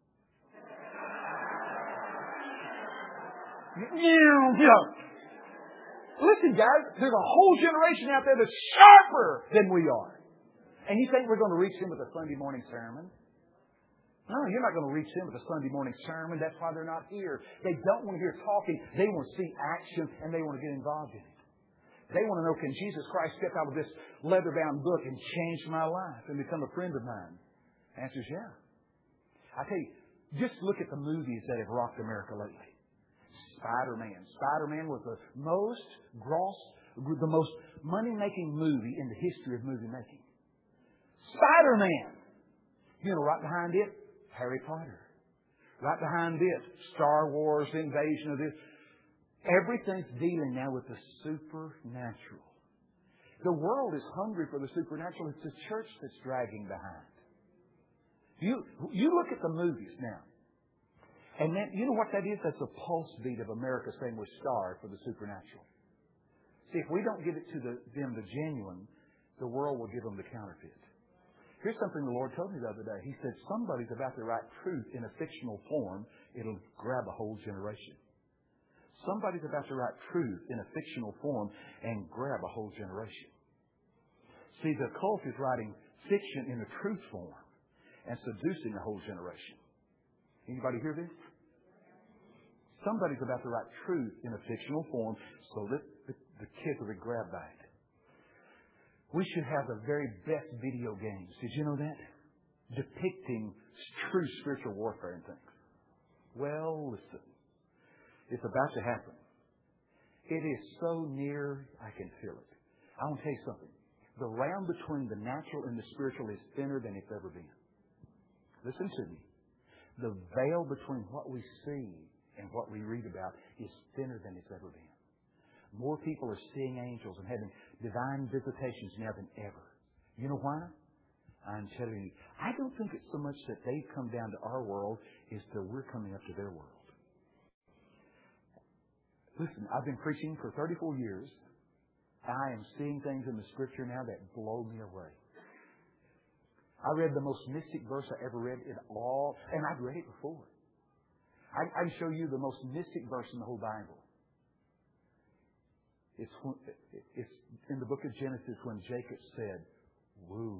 Yeah. Listen, guys, there's a whole generation out there that's sharper than we are. And you think we're going to reach them with a Sunday morning sermon? No, you're not going to reach them with a Sunday morning sermon. That's why they're not here. They don't want to hear talking. They want to see action, and they want to get involved in it. They want to know, can Jesus Christ step out of this leather-bound book and change my life and become a friend of mine? The answer is yeah. I tell you, just look at the movies that have rocked America lately. Spider-Man. Spider-Man was the most gross, the most money-making movie in the history of movie making. Spider-Man. You know, right behind it, Harry Potter. Right behind it, Star Wars, invasion of this. Everything's dealing now with the supernatural. The world is hungry for the supernatural. It's the church that's dragging behind. You, you look at the movies now. And then, you know what that is? That's a pulse beat of America saying we're starved for the supernatural. See, if we don't give it to the, them the genuine, the world will give them the counterfeit. Here's something the Lord told me the other day. He said, somebody's about to write truth in a fictional form. It'll grab a whole generation. Somebody's about to write truth in a fictional form and grab a whole generation. See, the cult is writing fiction in a truth form and seducing a whole generation. Anybody hear this? Somebody's about to write truth in a fictional form so that the, the kids will be grabbed by it. We should have the very best video games. Did you know that? Depicting true spiritual warfare and things. Well, listen. It's about to happen. It is so near, I can feel it. I want to tell you something. The round between the natural and the spiritual is thinner than it's ever been. Listen to me. The veil between what we see and what we read about is thinner than it's ever been. More people are seeing angels and having divine visitations now than ever. You know why? I'm telling you, I don't think it's so much that they've come down to our world as that we're coming up to their world. Listen, I've been preaching for thirty-four years. I am seeing things in the Scripture now that blow me away. I read the most mystic verse I ever read in all, and I'd read it before. I, I can show you the most mystic verse in the whole Bible. It's, it's in the book of Genesis when Jacob said, woo,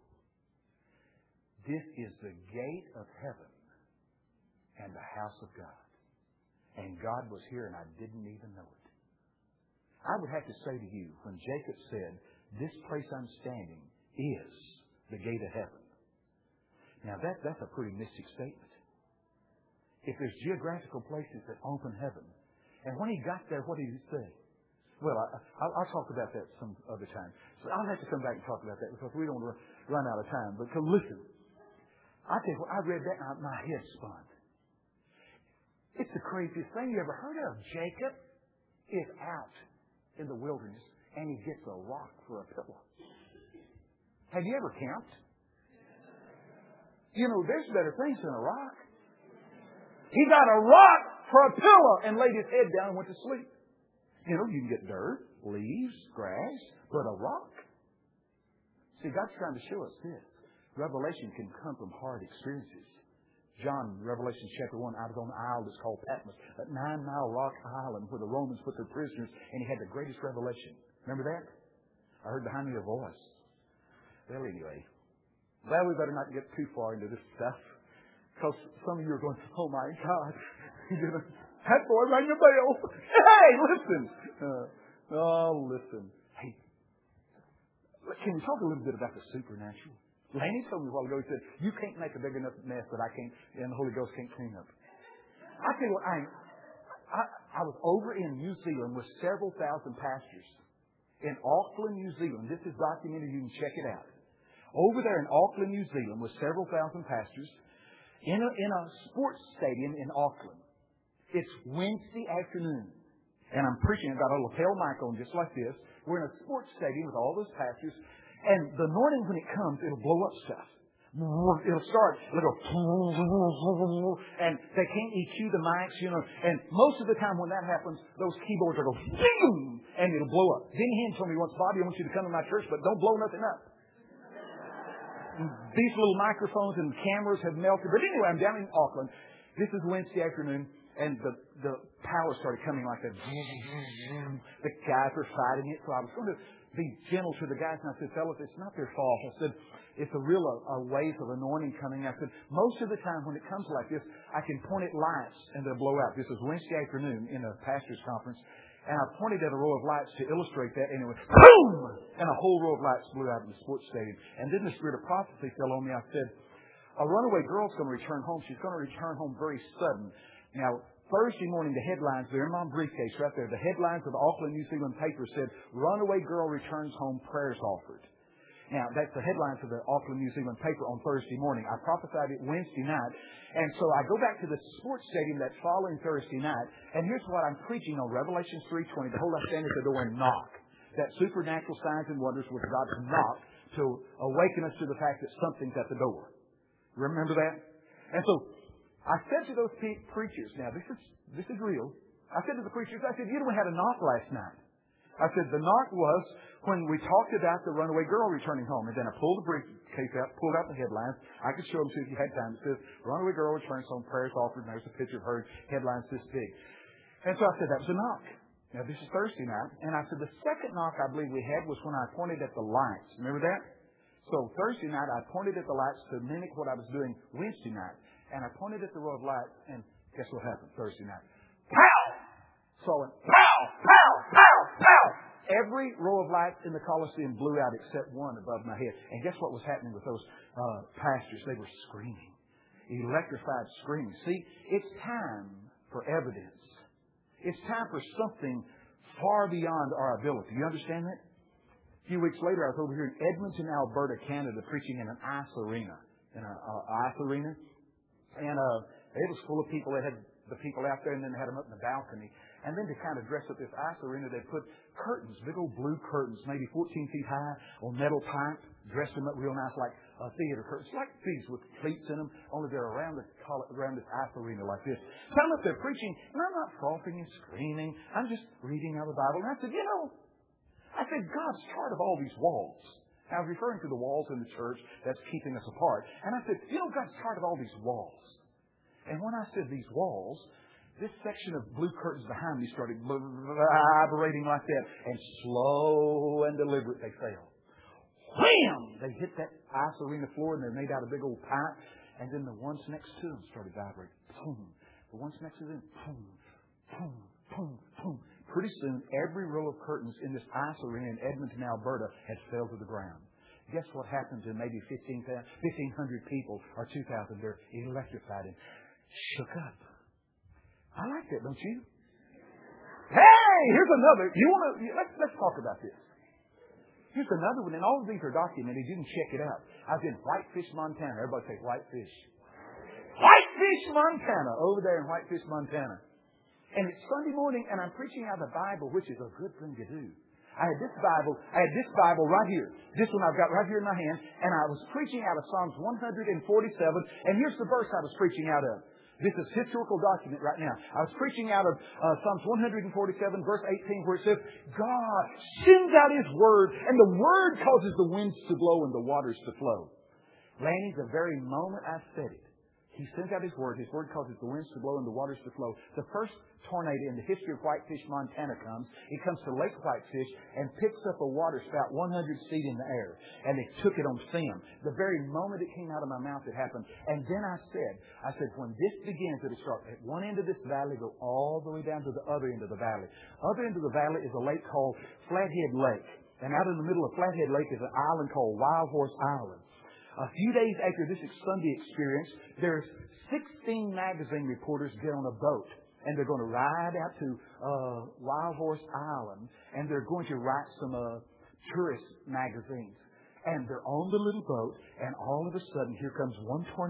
this is the gate of heaven and the house of God. And God was here and I didn't even know it. I would have to say to you, when Jacob said, this place I'm standing is the gate of heaven. Now that, that's a pretty mystic statement. If there's geographical places that open heaven, and when he got there, what did he say? Well, I, I'll, I'll talk about that some other time. So I'll have to come back and talk about that because we don't run out of time. But so listen, I tell you what, I read that and my head spun. It's the craziest thing you ever heard of. Jacob is out in the wilderness and he gets a rock for a pillow. Have you ever camped? You know, there's better things than a rock. He got a rock for a pillow and laid his head down and went to sleep. You know, you can get dirt, leaves, grass, but a rock. See, God's trying to show us this. Revelation can come from hard experiences. John, Revelation chapter one, I was on an isle that's called Patmos, a nine-mile rock island where the Romans put their prisoners, and he had the greatest revelation. Remember that? I heard behind me a voice. Well, anyway. Well, we better not get too far into this stuff. Because some of you are going, oh my God. That boy rang the bell. Hey, listen. Uh, oh, listen. Hey, can we talk a little bit about the supernatural? Laney told me a while ago, he said, you can't make a big enough mess that I can't, and the Holy Ghost can't clean up. I tell you what, I, I, I was over in New Zealand with several thousand pastors. In Auckland, New Zealand. This is documented. You can check it out. Over there in Auckland, New Zealand with several thousand pastors. in a, in a sports stadium in Auckland. It's Wednesday afternoon. And I'm preaching. I've got a lapel mic on just like this. We're in a sports stadium with all those pastors. And the anointing, when it comes, it'll blow up stuff. It'll start. It'll go. And they can't E Q the mics, you know. And most of the time when that happens, those keyboards will go boom, and it'll blow up. Jenny Hinn told me once, Bobby, I want you to come to my church, but don't blow nothing up. These little microphones and cameras have melted. But anyway, I'm down in Auckland. This is Wednesday afternoon, and the, the power started coming like that. The guys were fighting it. So I was going to be gentle to the guys, and I said, fellas, it's not their fault. I said, it's a real a, a wave of anointing coming. I said, most of the time when it comes like this, I can point at lights, and they'll blow out. This was Wednesday afternoon in a pastor's conference. And I pointed at a row of lights to illustrate that, and it went boom! And a whole row of lights blew out in the sports stadium. And then the spirit of prophecy fell on me. I said, a runaway girl's going to return home. She's going to return home very sudden. Now, Thursday morning, the headlines, they're in my briefcase right there. The headlines of the Auckland, New Zealand paper said, runaway girl returns home, prayers offered. Now, that's the headline for the Auckland, New Zealand paper on Thursday morning. I prophesied it Wednesday night. And so I go back to the sports stadium that following Thursday night. And here's what I'm preaching on Revelation three twenty. Behold, I stand at the door and knock. That supernatural signs and wonders with God's knock to awaken us to the fact that something's at the door. Remember that? And so I said to those pe- preachers, now this is this is real. I said to the preachers, I said, you know, we had a knock last night. I said, the knock was when we talked about the runaway girl returning home. And then I pulled the briefcase out, pulled out the headlines. I could show them to you if you had time. It says, runaway girl returns home, prayers offered. And there's a picture of her, headlines this big. And so I said, that was a knock. Now, this is Thursday night. And I said, the second knock I believe we had was when I pointed at the lights. Remember that? So Thursday night, I pointed at the lights to mimic what I was doing Wednesday night. And I pointed at the row of lights, and guess what happened Thursday night? Pow! So I went, pow, pow, pow, pow. Every row of lights in the Coliseum blew out except one above my head. And guess what was happening with those uh, pastors? They were screaming. Electrified screaming. See, it's time for evidence. It's time for something far beyond our ability. You understand that? A few weeks later, I was over here in Edmonton, Alberta, Canada, preaching in an ice arena. In an ice arena. And uh, it was full of people. They had the people out there, and then they had them up in the balcony. And then to kind of dress up this ice arena, they put curtains, big old blue curtains, maybe fourteen feet high, on metal pipe, dressed them up real nice like uh, theater curtains, like these with pleats in them, only they're around the around this ice arena like this. So I'm up there preaching, and I'm not frothing and screaming. I'm just reading out of the Bible. And I said, you know, I said, God's tired of all these walls. I was referring to the walls in the church that's keeping us apart. And I said, you know, God's tired of all these walls. And when I said these walls, this section of blue curtains behind me started vibrating like that. And slow and deliberate, they fell. Wham! They hit that ice arena floor, and they're made out of big old pipe. And then the ones next to them started vibrating. Boom. The ones next to them, boom, boom, boom, boom. Pretty soon, every row of curtains in this ice arena in Edmonton, Alberta, had fell to the ground. Guess what happened to maybe fifteen hundred people or two thousand? They're electrified and shook up. I like that, don't you? Hey, here's another. You want to? Let's let's talk about this. Here's another one, and all of these are documented. You can check it out. I was in Whitefish, Montana. Everybody say Whitefish. Whitefish, Montana. Over there in Whitefish, Montana. And it's Sunday morning, and I'm preaching out of the Bible, which is a good thing to do. I had this Bible, I had this Bible right here. This one I've got right here in my hand, and I was preaching out of Psalms one forty-seven, and here's the verse I was preaching out of. This is historical document right now. I was preaching out of uh, Psalms one forty-seven, verse eighteen, where it says, God sends out His Word, and the Word causes the winds to blow and the waters to flow. Lanny, the very moment I said it, He sends out His Word. His Word causes the winds to blow and the waters to flow. The first tornado in the history of Whitefish, Montana comes. It comes to Lake Whitefish and picks up a water spout one hundred feet in the air. And they took it on film. The very moment it came out of my mouth, it happened. And then I said, I said, when this begins, it'll start at one end of this valley, go all the way down to the other end of the valley. Other end of the valley is a lake called Flathead Lake. And out in the middle of Flathead Lake is an island called Wild Horse Island. A few days after this Sunday experience, there's sixteen magazine reporters get on a boat. And they're going to ride out to uh, Wild Horse Island. And they're going to write some uh, tourist magazines. And they're on the little boat. And all of a sudden, here comes one tornado.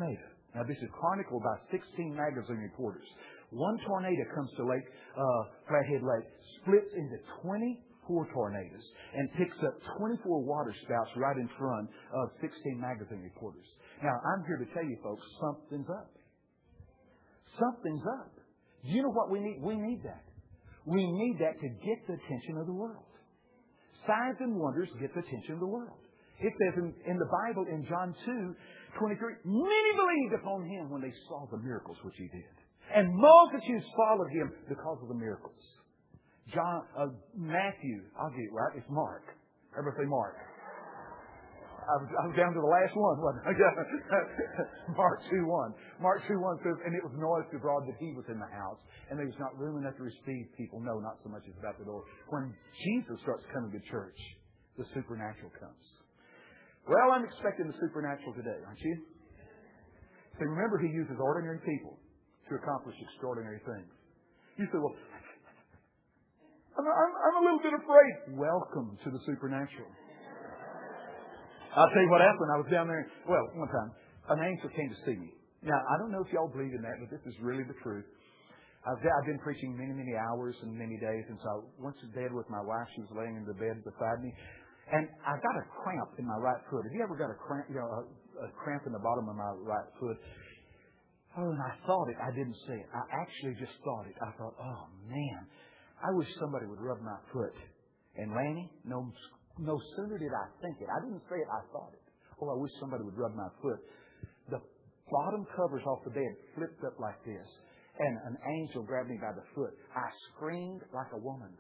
Now, this is chronicled by sixteen magazine reporters. One tornado comes to Lake uh, Flathead Lake, splits into twenty-four tornadoes, and picks up twenty-four water spouts right in front of sixteen magazine reporters. Now, I'm here to tell you, folks, something's up. Something's up. Do you know what we need? We need that. We need that to get the attention of the world. Signs and wonders get the attention of the world. It says in, in the Bible in John two twenty-three, many believed upon Him when they saw the miracles which He did. And multitudes followed Him because of the miracles. John, uh, Matthew, I'll get it right, it's Mark. Everybody say Mark. I was, I was down to the last one, wasn't I? Mark two one. Mark two one says, and it was noised abroad that He was in the house, and there was not room enough to receive people. No, not so much as about the door. When Jesus starts coming to church, the supernatural comes. Well, I'm expecting the supernatural today, aren't you? So remember, He uses ordinary people to accomplish extraordinary things. You say, well, I'm, I'm, I'm a little bit afraid. Welcome to the supernatural. I'll tell you what happened. I was down there, well, one time, an angel came to see me. Now, I don't know if y'all believe in that, but this is really the truth. I've, I've been preaching many, many hours and many days, and so I went to bed with my wife. She was laying in the bed beside me, and I got a cramp in my right foot. Have you ever got a cramp, you know, a, a cramp in the bottom of my right foot? Oh, and I thought it. I didn't say it. I actually just thought it. I thought, oh, man, I wish somebody would rub my foot. And Lanny, no No sooner did I think it. I didn't say it, I thought it. Oh, I wish somebody would rub my foot. The bottom covers off the bed flipped up like this, and an angel grabbed me by the foot. I screamed like a woman.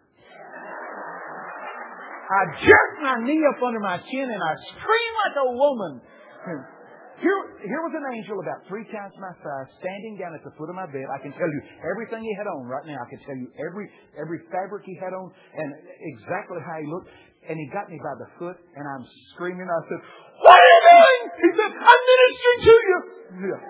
I jerked my knee up under my chin, and I screamed like a woman. Here, here was an angel about three times my size, standing down at the foot of my bed. I can tell you everything he had on right now. I can tell you every every fabric he had on and exactly how he looked. And he got me by the foot, and I'm screaming. I said, "What are you doing?" He said, "I'm ministering to you." Yeah.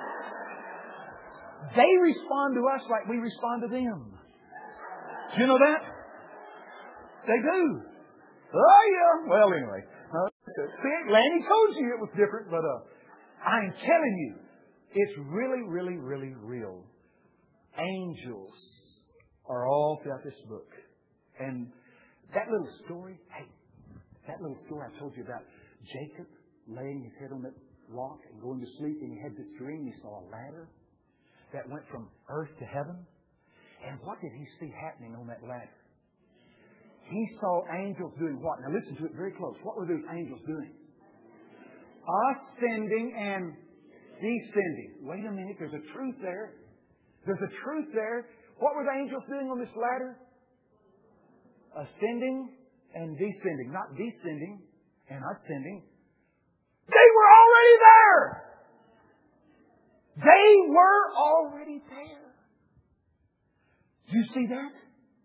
They respond to us like we respond to them. Do you know that? They do. Oh, yeah. Well, anyway. Uh, see, Lanny told you it was different, but uh, I'm telling you, it's really, really, really real. Angels are all throughout this book. And that little story, hey, that little story I told you about Jacob laying his head on that rock and going to sleep, and he had this dream. He saw a ladder that went from earth to heaven. And what did he see happening on that ladder? He saw angels doing what? Now listen to it very close. What were those angels doing? Ascending and descending. Wait a minute, there's a truth there. There's a truth there. What were the angels doing on this ladder? Ascending and descending. Not descending and ascending. They were already there. They were already there. Do you see that?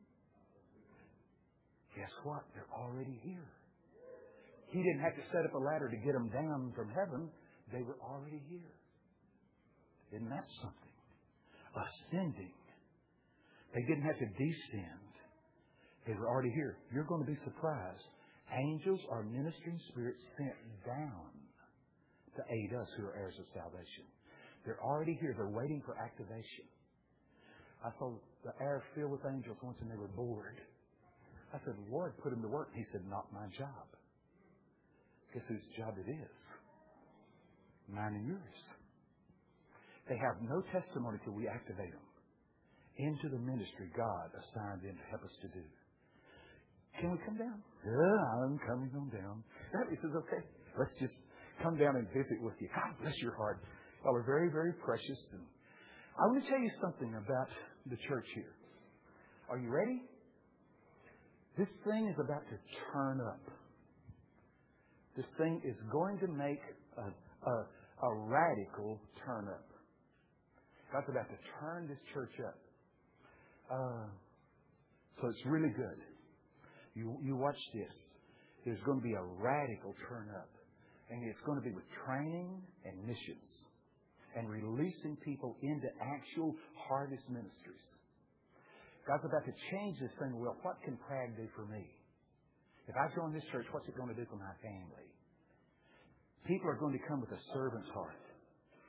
Guess what? They're already here. He didn't have to set up a ladder to get them down from heaven. They were already here. Isn't that something? Ascending. They didn't have to descend. They were already here. You're going to be surprised. Angels are ministering spirits sent down to aid us who are heirs of salvation. They're already here. They're waiting for activation. I saw the air filled with angels once and they were bored. I said, "Lord, put them to work." He said, "Not my job." Guess whose job it is? Mine and yours. They have no testimony till we activate them into the ministry God assigned them to help us to do. Can we come down? Yeah, I'm coming on down. He says, "Okay, let's just come down and visit with you." God bless your heart. Y'all are very, very precious. And I want to tell you something about the church here. Are you ready? This thing is about to turn up. This thing is going to make a, a, a radical turn up. God's about to turn this church up. Uh, so it's really good. You, you watch this. There's going to be a radical turn up. And it's going to be with training and missions. And releasing people into actual harvest ministries. God's about to change this thing. Well, what can Prague do for me? If I join this church, what's it going to do for my family? People are going to come with a servant's heart.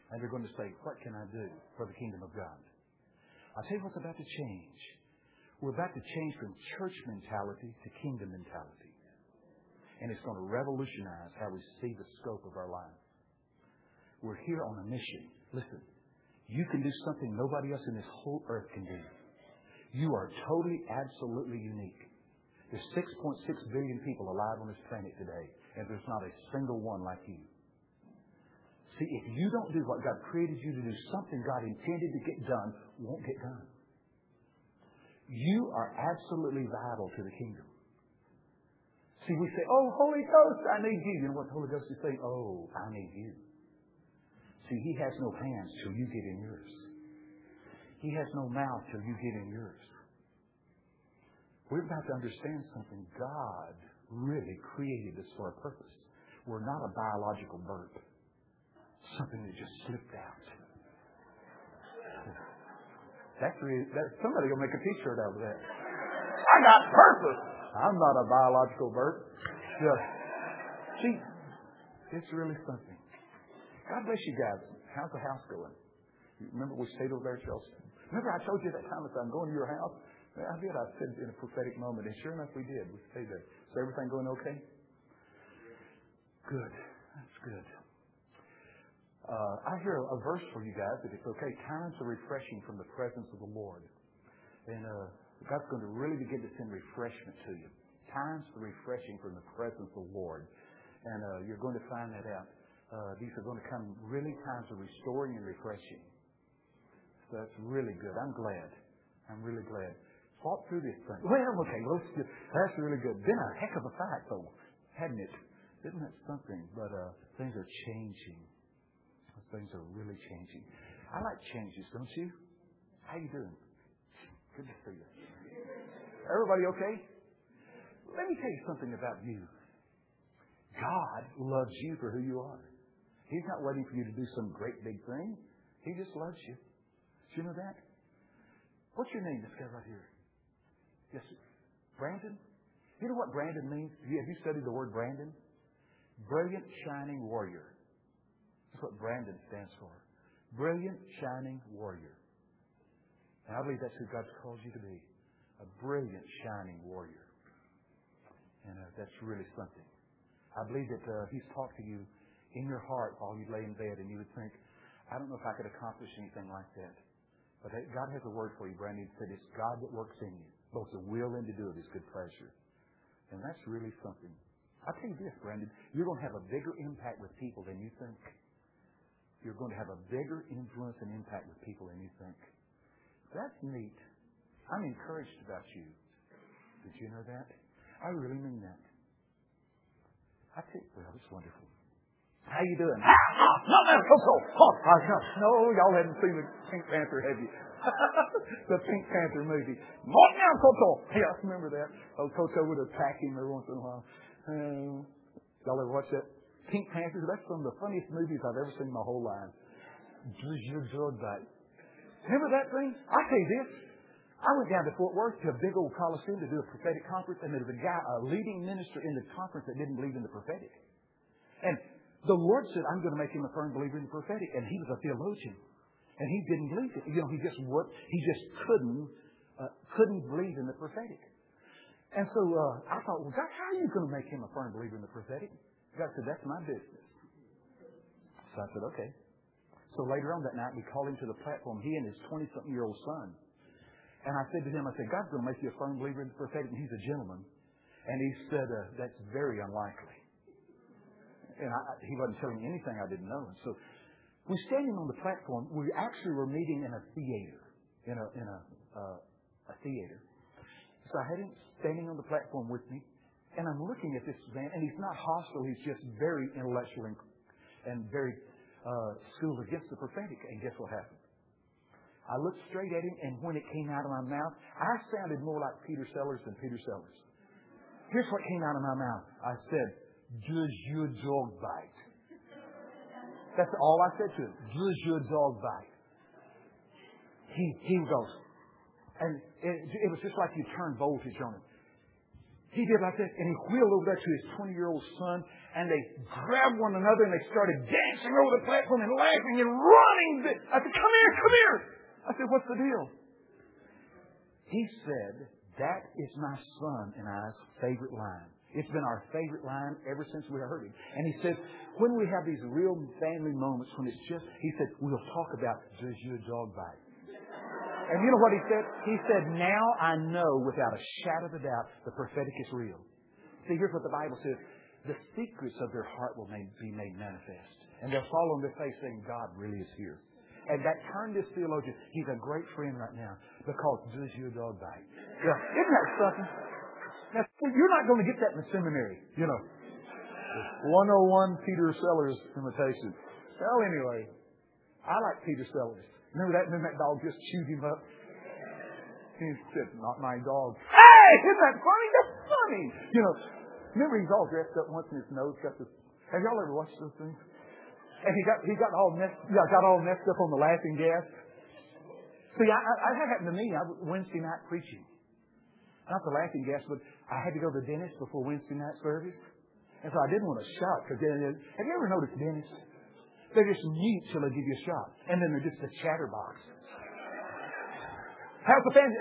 And they're going to say, what can I do for the kingdom of God? I'll tell you what's about to change. We're about to change from church mentality to kingdom mentality. And it's going to revolutionize how we see the scope of our life. We're here on a mission. Listen, you can do something nobody else in this whole earth can do. You are totally, absolutely unique. There's six point six billion people alive on this planet today, and there's not a single one like you. See, if you don't do what God created you to do, something God intended to get done won't get done. You are absolutely vital to the kingdom. See, we say, oh, Holy Ghost, I need you. You know what the Holy Ghost is saying? Oh, I need you. See, He has no hands till you get in yours. He has no mouth till you get in yours. We're about to understand something. God really created us for a purpose. We're not a biological burp. Something that just slipped out. That's really, that, somebody will make a t-shirt out of that. I got purpose. I'm not a biological burp. Yeah. See, it's really something. God bless you guys. How's the house going? You remember we stayed over there at Chelsea? Remember I told you that time that I'm going to your house? I did. I said in a prophetic moment. And sure enough, we did. We stayed there. Is everything going okay? Good. That's good. Uh, I hear a verse for you guys, if it's okay. Times are refreshing from the presence of the Lord. And uh, God's going to really begin to send refreshment to you. Times are refreshing from the presence of the Lord. And uh, you're going to find that out. Uh, these are going to come really times of restoring and refreshing. So that's really good. I'm glad. I'm really glad. Fought through this thing. Well, okay, let's just, that's really good. Been a heck of a fight, though, hadn't it? Isn't that something? But uh, things are changing. Things are really changing. I like changes, don't you? How you doing? Good to see you. Everybody okay? Let me tell you something about you. God loves you for who you are. He's not waiting for you to do some great big thing. He just loves you. Do you know that? What's your name, this guy right here? Yes, sir. Brandon? You know what Brandon means? Have you studied the word Brandon? Brilliant, shining warrior. That's what Brandon stands for. Brilliant, shining warrior. And I believe that's who God's called you to be. A brilliant, shining warrior. And uh, that's really something. I believe that uh, He's talked to you in your heart while you lay in bed and you would think, I don't know if I could accomplish anything like that. But God has a word for you, Brandon. He said it's God that works in you, both the will and to do it, His good pleasure. And that's really something. I'll tell you this, Brandon. You're going to have a bigger impact with people than you think. You're going to have a bigger influence and impact with people than you think. That's neat. I'm encouraged about you. Did you know that? I really mean that. I think, well, it's wonderful. How you doing? No, no, Coco. No, y'all haven't seen the Pink Panther, have you? The Pink Panther movie. Not now, Coco. Yeah, I remember that. Oh, Coco would attack him every once in a while. Um, y'all ever watch that? Pink Panther, that's one of the funniest movies I've ever seen in my whole life. Remember that thing? I tell you this. I went down to Fort Worth to a big old Coliseum to do a prophetic conference, and there was a guy, a leading minister in the conference that didn't believe in the prophetic. And the Lord said, I'm going to make him a firm believer in the prophetic. And he was a theologian. And he didn't believe it. You know, he just worked, he just couldn't, uh, couldn't believe in the prophetic. And so uh, I thought, well, God, how are you going to make him a firm believer in the prophetic? God said, that's my business. So I said, okay. So later on that night, we called him to the platform, he and his twenty-something-year-old son. And I said to him, I said, God's going to make you a firm believer in the prophetic. And he's a gentleman. And he said, uh, that's very unlikely. And I, he wasn't telling me anything I didn't know. And so we're standing on the platform. We actually were meeting in a theater, in a, in a, uh, a theater. So I had him standing on the platform with me. And I'm looking at this man, and he's not hostile. He's just very intellectual and, and very uh, schooled against the prophetic. And guess what happened? I looked straight at him, and when it came out of my mouth, I sounded more like Peter Sellers than Peter Sellers. Here's what came out of my mouth. I said, does your dog bite? That's all I said to him. Does your dog bite? He, he goes, and it, it was just like you turned voltage on him. He did like that, and he wheeled over there to his twenty-year-old son, and they grabbed one another, and they started dancing over the platform and laughing and running. I said, come here, come here. I said, what's the deal? He said, that is my son and I's favorite line. It's been our favorite line ever since we heard it. And he said, when we have these real family moments, when it's just, he said, we'll talk about, does your dog bite? And you know what he said? He said, now I know without a shadow of a doubt the prophetic is real. See, here's what the Bible says. The secrets of their heart will made, be made manifest. And they'll fall on their face saying, God really is here. And that turned this theologian, he's a great friend right now, because does your dog bite? Yeah. Isn't that something? Now, you're not going to get that in the seminary, you know. one oh one Peter Sellers imitation. Well, anyway, I like Peter Sellers. Remember that? And then that dog just chewed him up. He said, not my dog. Hey, isn't that funny? That's funny. You know, remember he's all dressed up once and his nose got this. Have y'all ever watched those things? And he got he got all messed yeah, got all messed up on the laughing gas. See, I, I, that happened to me. I was Wednesday night preaching. Not the laughing gas, but I had to go to the dentist before Wednesday night service. And so I didn't want to shout. Because have you ever noticed dentists? They're just mute till they give you a shot. And then they're just a chatterbox. How's the family?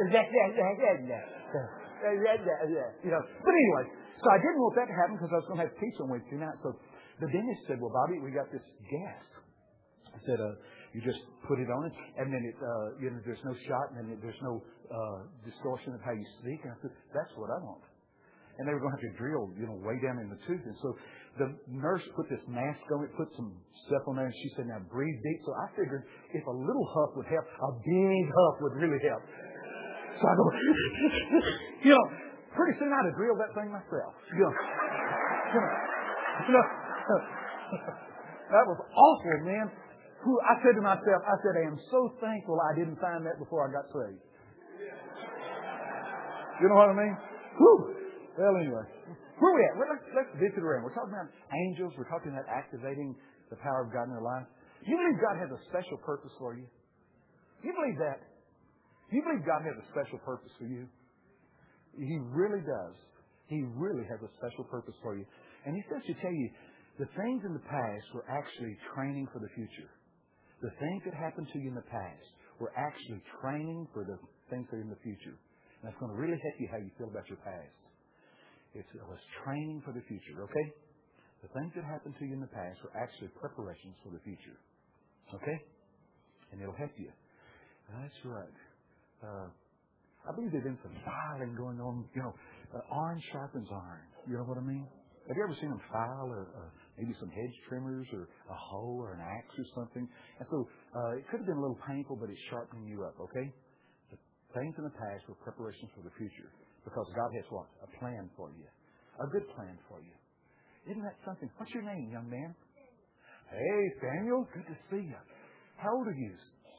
You know. But anyway, so I didn't want that to happen because I was going to have to teach on Wednesday night. So the dentist said, well, Bobby, we got this gas. I said, uh, you just put it on it, and then it, uh, you know, there's no shot, and then there's no uh, distortion of how you speak. And I said, that's what I want. And they were going to have to drill, you know, way down in the tooth. And so the nurse put this mask on it, put some stuff on there, and she said, now breathe deep. So I figured if a little huff would help, a big huff would really help. So I go, you know, pretty soon I'd have drilled that thing myself. You know, you know, you know that was awful, man. I said to myself, I said, I am so thankful I didn't find that before I got saved. You know what I mean? Whew. Well, anyway, where are we at? Well, let's, let's visit around. We're talking about angels. We're talking about activating the power of God in their life. You believe God has a special purpose for you? You believe that? You believe God has a special purpose for you? He really does. He really has a special purpose for you. And He says to tell you, the things in the past were actually training for the future. The things that happened to you in the past were actually training for the things that are in the future. And that's going to really help you how you feel about your past. It was training for the future, okay? The things that happened to you in the past were actually preparations for the future. Okay? And it'll help you. That's right. Uh, I believe there's been some filing going on. You know, uh, iron sharpens iron. You know what I mean? Have you ever seen them file or uh, maybe some hedge trimmers or a hoe or an axe or something? And so uh, it could have been a little painful, but it's sharpening you up, okay? The things in the past were preparations for the future. Because God has what? A plan for you. A good plan for you. Isn't that something? What's your name, young man? Hey, Samuel. Good to see you. How old are you?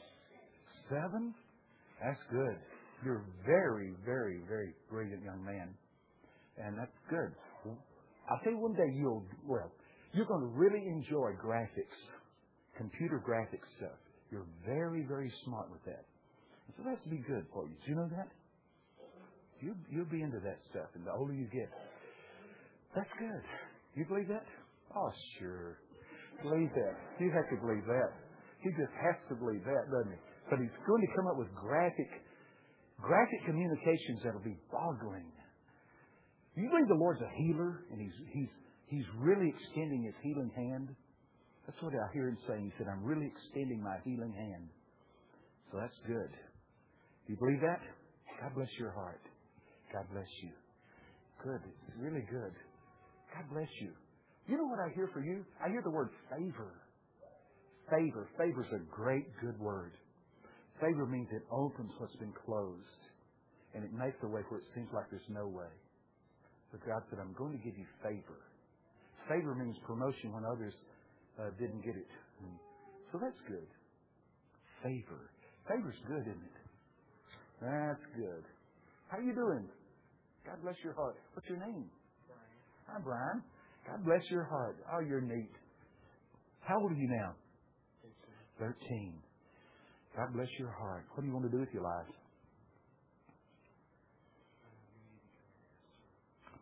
Seven? That's good. You're a very, very, very brilliant young man. And that's good. I'll tell you one day you'll, well, you're going to really enjoy graphics. Computer graphics stuff. You're very, very smart with that. And so that's to be good for you. Do you know that? You, you'll be into that stuff, and the older you get. That's good. You believe that? Oh, sure. Believe that. You have to believe that. He just has to believe that, doesn't he? But he's going to come up with graphic, graphic communications that'll be boggling. You believe the Lord's a healer, and He's He's He's really extending His healing hand? That's what I hear Him saying. He said, "I'm really extending my healing hand." So that's good. Do you believe that? God bless your heart. God bless you. Good. It's really good. God bless you. You know what I hear for you? I hear the word favor. Favor. Favor is a great, good word. Favor means it opens what's been closed. And it makes a way where it seems like there's no way. But God said, I'm going to give you favor. Favor means promotion when others uh, didn't get it. And so that's good. Favor. Favor's good, isn't it? That's good. How you doing? God bless your heart. What's your name? Brian. Hi, Brian. God bless your heart. Oh, you're neat. How old are you now? Thirteen. God bless your heart. What do you want to do with your life?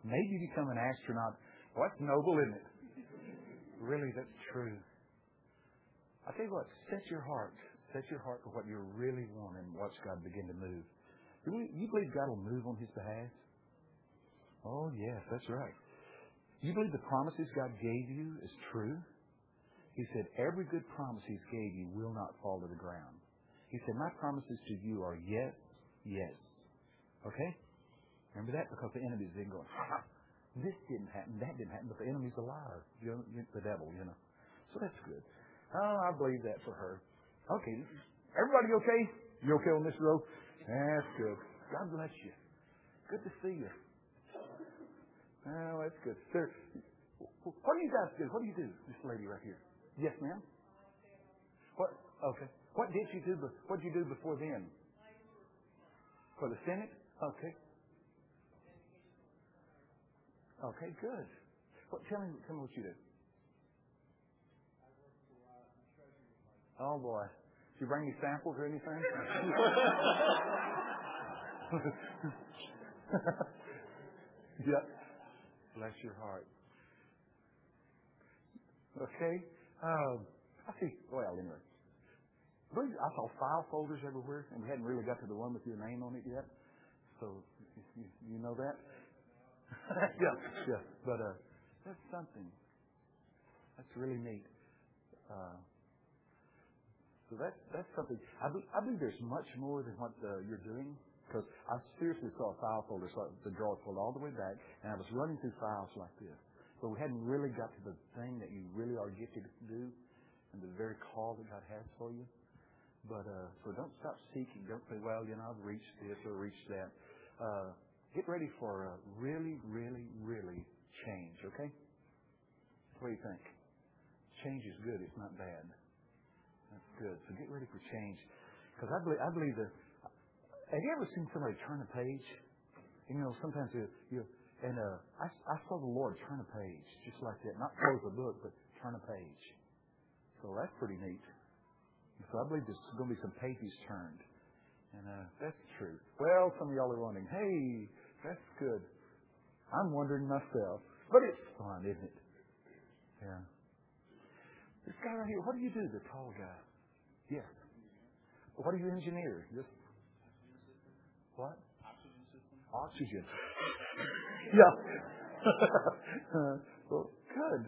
Maybe become an astronaut. Well, that's noble, isn't it? Really, that's true. I tell you what, set your heart. Set your heart for what you really want and watch God begin to move. You, you believe God will move on His behalf? Oh, yes, that's right. You believe the promises God gave you is true? He said, every good promise He's gave you will not fall to the ground. He said, my promises to you are yes, yes. Okay? Remember that? Because the enemy's been going, ha, ha, this didn't happen, that didn't happen, but the enemy's a liar. You know, the devil, you know. So that's good. Oh, I believe that for her. Okay. Everybody okay? You okay on this row? That's good. God bless you. Good to see you. Oh, that's good. Sir, what do you guys do? What do you do? This lady right here. Yes, ma'am. What? Okay. What did you do? What did you do before then? For the Senate? Okay. Okay, good. What, tell me, tell me what you do. Oh boy. Did you bring me samples or anything? Yeah. Bless your heart. Okay. Um, I see. Well, anyway. I saw file folders everywhere, and we hadn't really got to the one with your name on it yet. So, you, you know that? yeah, yeah. But uh, that's something. That's really neat. Uh, so that's that's something. I, be, I believe there's much more than what uh, you're doing. Because I seriously saw a file folder, so the drawer pulled all the way back, and I was running through files like this. But we hadn't really got to the thing that you really are gifted to do, and the very call that God has for you. But uh, so don't stop seeking. Don't say, well, you know, I've reached this or reached that. Uh, get ready for a really, really, really change, okay? What do you think? Change is good. It's not bad. That's good. So get ready for change. Because I believe, I believe that. Have you ever seen somebody turn a page? And, you know, sometimes you, you and uh, I, I saw the Lord turn a page just like that. Not close a book, but turn a page. So that's pretty neat. So I believe there's going to be some pages turned. And uh, that's true. Well, some of y'all are wondering, hey, that's good. I'm wondering myself. But it's fun, isn't it? Yeah. This guy right here, what do you do, the tall guy? Yes. What do you engineer? Just what? Oxygen system. Oxygen. Yeah. Well, good.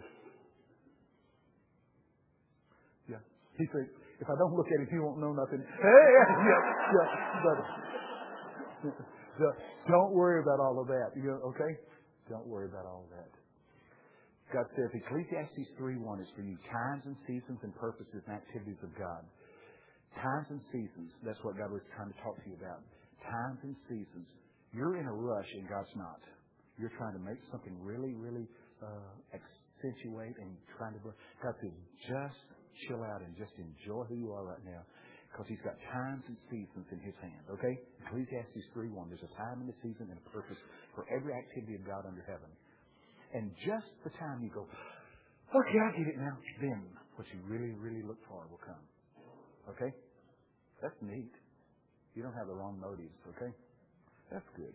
Yeah. He thinks, if I don't look at him, he won't know nothing. Hey, yeah, yeah. But, don't worry about all of that. You know, okay? Don't worry about all of that. God says, Ecclesiastes three one is for you. Times and seasons and purposes and activities of God. Times and seasons. That's what God was trying to talk to you about. Times and seasons. You're in a rush and God's not. You're trying to make something really, really uh, accentuate and trying to. God says, just chill out and just enjoy who you are right now, because He's got times and seasons in His hand. Okay? Ecclesiastes three one. There's a time and a season and a purpose for every activity of God under heaven. And just the time you go, okay, I get it now. Then what you really, really look for will come. Okay? That's neat. You don't have the wrong motives, okay? That's good.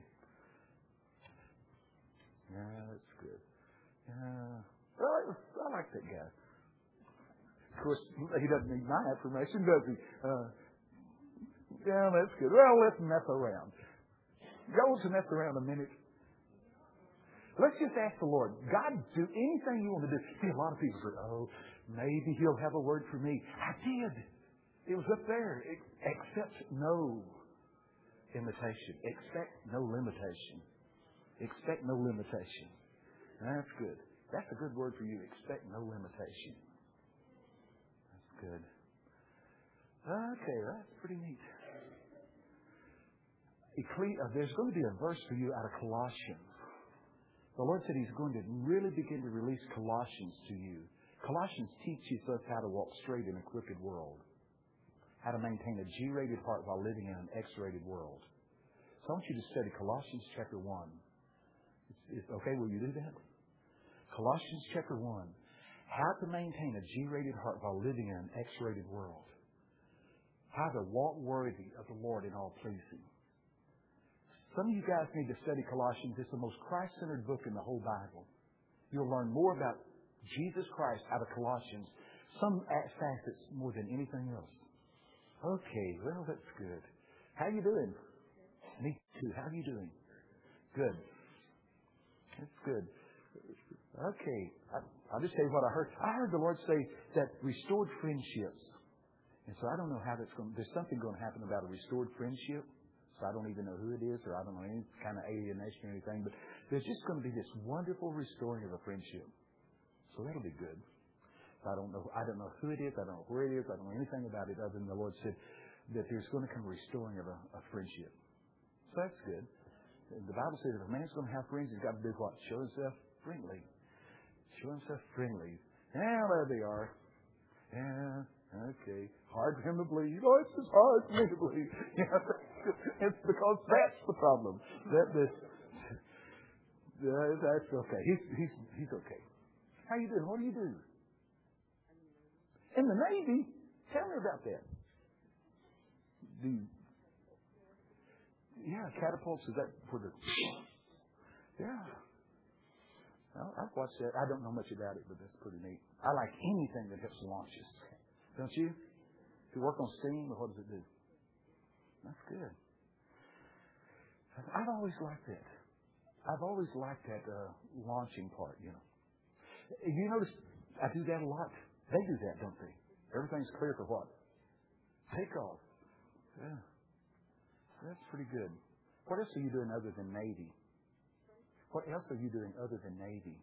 Yeah, that's good. Yeah. Well, I, I like that guy. Of course, he doesn't need my affirmation, does he? Uh, yeah, that's good. Well, let's mess around. Y'all want to mess around a minute? Let's just ask the Lord, God, do anything you want to do. See, a lot of people say, oh, maybe He'll have a word for me. I did. It was up there. Accept no imitation. Expect no limitation. Expect no limitation. That's good. That's a good word for you. Expect no limitation. That's good. Okay, that's pretty neat. There's going to be a verse for you out of Colossians. The Lord said He's going to really begin to release Colossians to you. Colossians teaches us how to walk straight in a crooked world. How to maintain a G-rated heart while living in an X-rated world. So I want you to study Colossians chapter one. It's, it's, okay, will you do that? Colossians chapter one. How to maintain a G-rated heart while living in an X-rated world. How to walk worthy of the Lord in all pleasing. Some of you guys need to study Colossians. It's the most Christ-centered book in the whole Bible. You'll learn more about Jesus Christ out of Colossians, some facets more than anything else. Okay, well, that's good. How you doing? Me too. How are you doing? Good. That's good. Okay. I, I'll just tell you what I heard. I heard the Lord say that restored friendships. And so I don't know how that's going to, there's something going to happen about a restored friendship. So I don't even know who it is, or I don't know any kind of alienation or anything. But there's just going to be this wonderful restoring of a friendship. So that'll be good. So I don't know. I don't know who it is. I don't know where it is. I don't know anything about it other than the Lord said that there's going to come a restoring of a, a friendship. So that's good. The Bible says if a man's going to have friends, he's got to do what? Show himself friendly. Show himself friendly. Yeah, there they are. Yeah. Okay. Hard for him to believe. Oh, it's just hard for me to believe. Yeah, it's because that's the problem. That this. Uh, that's okay. He's he's he's okay. How you doing? What do you do? In the Navy. Tell me about that. Do you, yeah, catapults. Is that for the? Yeah. Well, I've watched that. I don't know much about it, but that's pretty neat. I like anything that helps launches. Don't you? If you work on steam, what does it do? That's good. I've always liked that. I've always liked that uh, launching part, you know. You notice I do that a lot. They do that, don't they? Everything's clear for what? Takeoff. Yeah. That's pretty good. What else are you doing other than Navy? What else are you doing other than Navy?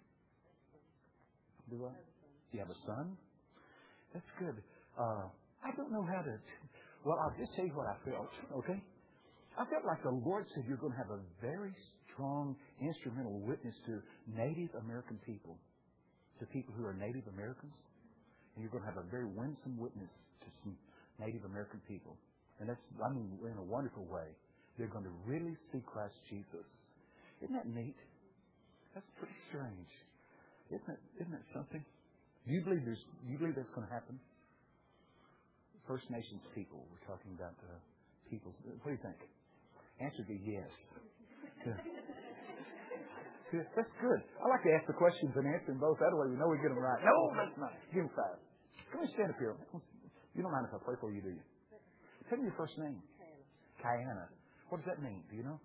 Do I? You have a son? That's good. Uh, I don't know how to... Well, I'll just tell you what I felt, okay? I felt like the Lord said you're going to have a very strong instrumental witness to Native American people, to people who are Native Americans. And you're going to have a very winsome witness to some Native American people. And that's, I mean, in a wonderful way. They're going to really see Christ Jesus. Isn't that neat? That's pretty strange. Isn't it, isn't it something? Do you believe there's, do you believe that's going to happen? First Nations people. We're talking about uh, people. What do you think? Answer be yes. Good. Good. That's good. I like to ask the questions and answer them both. That way we know we get them right. No, that's not. Give them five. Come on, stand up here. You don't mind if I pray for you, do you? Tell me your first name. Kiana. What does that mean? Do you know?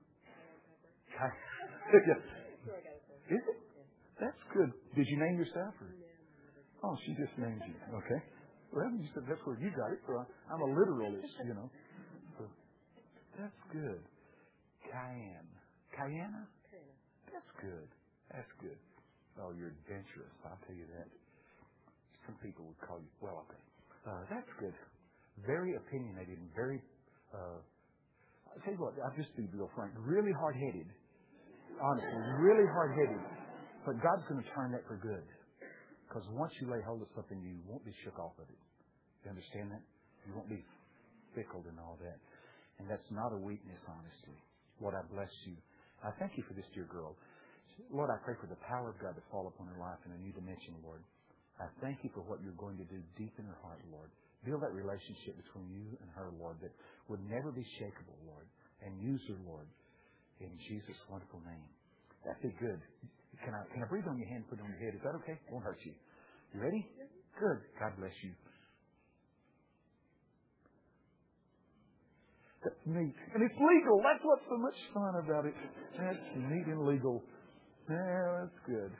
Kiana. Is it? That's good. Did you name yourself? Or? Oh, she just named you. Okay. Well, you said that's where you got it, so I'm a literalist, you know. So, that's good. Cayenne. Kiana? That's good. That's good. Oh, you're adventurous. I'll tell you that. Some people would call you, well, okay. Uh, that's good. Very opinionated and very, uh, I'll tell you what, I'll just be real frank. Really hard-headed. Honestly, really hard-headed. But God's going to turn that for good. Because once you lay hold of something, you won't be shook off of it. You understand that? You won't be fickle and all that. And that's not a weakness, honestly. Lord, I bless you. I thank you for this dear girl. Lord, I pray for the power of God to fall upon her life in a new dimension, Lord. I thank you for what you're going to do deep in her heart, Lord. Build that relationship between you and her, Lord, that would never be shakeable, Lord. And use her, Lord, in Jesus' wonderful name. That'd be good. Can I, can I breathe on your hand and put it on your head? Is that okay? Won't hurt you. You ready? Good. God bless you. That's neat. And it's legal. That's what's so much fun about it. That's neat and legal. Yeah, that's good.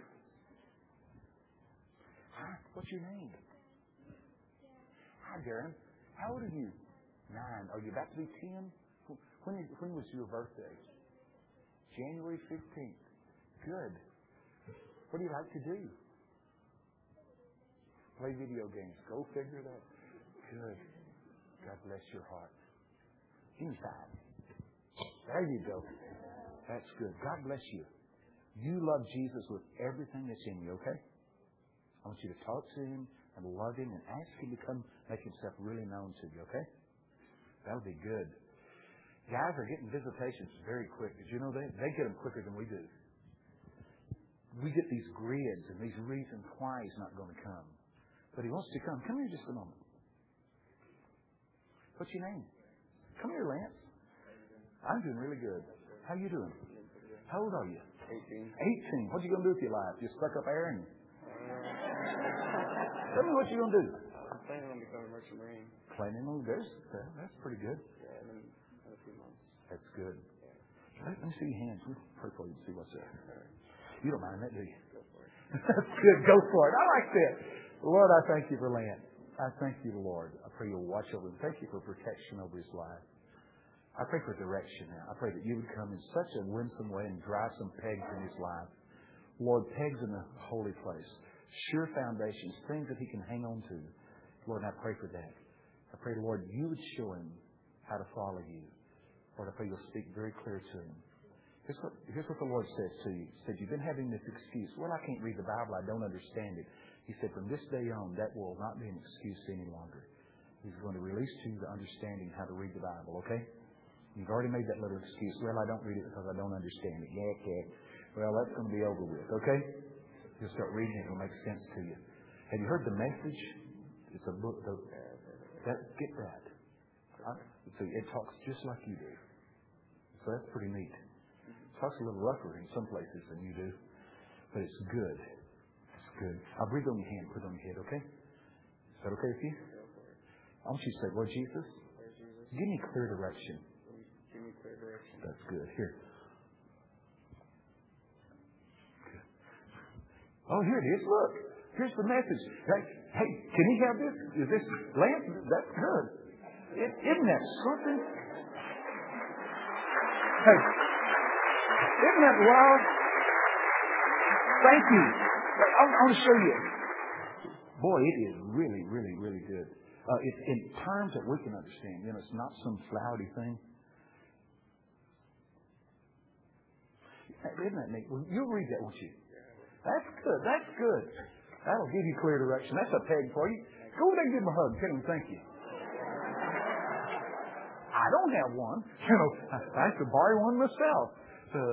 Hi, what's your name? Hi, Darren. How old are you? Nine. Are you about to be ten? When, when was your birthday? January fifteenth. Good. What do you like to do? Play video games. Go figure it out. Good. God bless your heart. Give me five. There you go. That's good. God bless you. You love Jesus with everything that's in you, okay? I want you to talk to him and love him and ask him to come make himself really known to you, okay? That'll be good. Guys are getting visitations very quick. Did you know that? They get them quicker than we do. We get these grids and these reasons why he's not going to come. But he wants to come. Come here just a moment. What's your name? Come here, Lance. I'm doing really good. How you doing? How old are you? eighteen. eighteen. What you going to do with your life? Just suck up air and... Tell me what you going to do. I'm planning on becoming a merchant marine. Planning on this? That's pretty good. Yeah, in, in a few months. That's good. Yeah. Let, let me see your hands. We'll pray for you and see what's there. Right. You don't mind that, do you? Go for it. That's good. Go for it. I like that. Lord, I thank you for Lance. I thank you, Lord. I pray you'll watch over him. Thank you for protection over his life. I pray for direction now. I pray that you would come in such a winsome way and drive some pegs in his life. Lord, pegs in the holy place. Sure foundations, things that he can hang on to. Lord, and I pray for that. I pray, Lord, you would show him how to follow you. Lord, I pray you'll speak very clear to him. Here's what, here's what the Lord says to you. He said, you've been having this excuse. Well, I can't read the Bible. I don't understand it. He said, from this day on, that will not be an excuse any longer. He's going to release to you the understanding how to read the Bible, okay? You've already made that little excuse. Well, I don't read it because I don't understand it. Yeah, yeah. Well, that's going to be over with, okay? You'll start reading it. It'll make sense to you. Have you heard the message? It's a book. The, that, get that. I, see, it talks just like you do. So that's pretty neat. It talks a little rougher in some places than you do. But it's good. It's good. I'll breathe on your hand. Put it on your head, okay? Is that okay with you? I want you to say, Lord Jesus, Lord Jesus, give me clear direction. give me clear direction. That's good. Here. Good. Oh, here it is. Look. Here's the message. Hey, hey, can he have this? Is this Lance? That's good. It, isn't that something? Hey, isn't that wild? Thank you. I, I want to show you. Boy, it is really, really, really good. Uh, it's in terms that we can understand. You know, it's not some flowery thing. Isn't that neat? Well, you'll read that, won't you? That's good. That's good. That'll give you clear direction. That's a peg for you. Go over there and give him a hug. Tell him thank you. I don't have one. You know, I have to borrow one myself. Uh,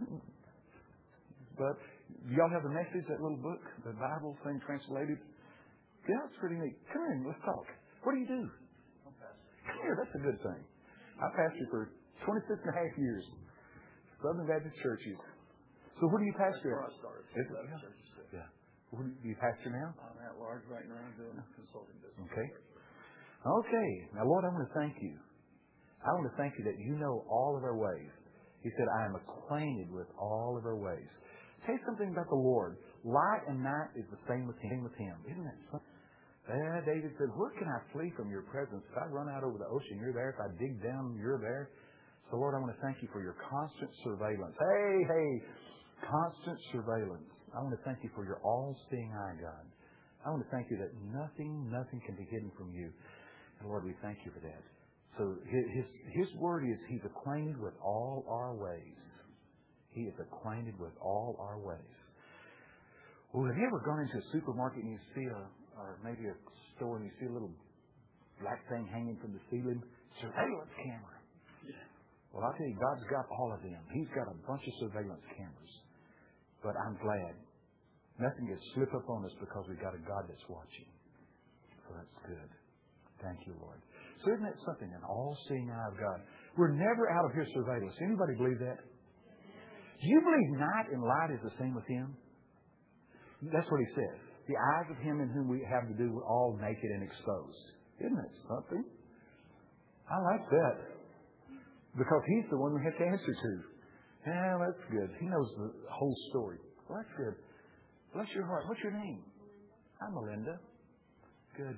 but y'all have the message, that little book, the Bible thing translated? Yeah, it's pretty neat. Come in, let's talk. What do you do? Come here, that's a good thing. I pastored for twenty-six and a half years. Southern Baptist churches. So where do you pastor at? That's where I started. Is it? Yeah. yeah. Where do you pastor now? I'm at large right now doing consulting business. Okay. Okay. Now, Lord, I want to thank you. I want to thank you that you know all of our ways. He said, I am acquainted with all of our ways. Say something about the Lord. Light and night is the same with him. With him. Isn't that something? Uh, David said, where can I flee from your presence? If I run out over the ocean, you're there. If I dig down, you're there. So, Lord, I want to thank you for your constant surveillance. Hey, hey, constant surveillance. I want to thank you for your all-seeing eye, God. I want to thank you that nothing, nothing can be hidden from you. And, Lord, we thank you for that. So his, his word is he's acquainted with all our ways. He is acquainted with all our ways. Well, have you ever gone into a supermarket and you see a, or maybe a store and you see a little black thing hanging from the ceiling? Surveillance camera. Well, I'll tell you, God's got all of them. He's got a bunch of surveillance cameras. But I'm glad. Nothing gets slip up on us because we've got a God that's watching. So that's good. Thank you, Lord. So isn't that something? An all-seeing eye of God. We're never out of His surveillance. Anybody believe that? Do you believe night and light is the same with Him? That's what He says. The eyes of Him in whom we have to do with all naked and exposed. Isn't that something? I like that. Because He's the one we have to answer to. Yeah, that's good. He knows the whole story. Well, that's good. Bless your heart. What's your name? I'm Melinda. Good.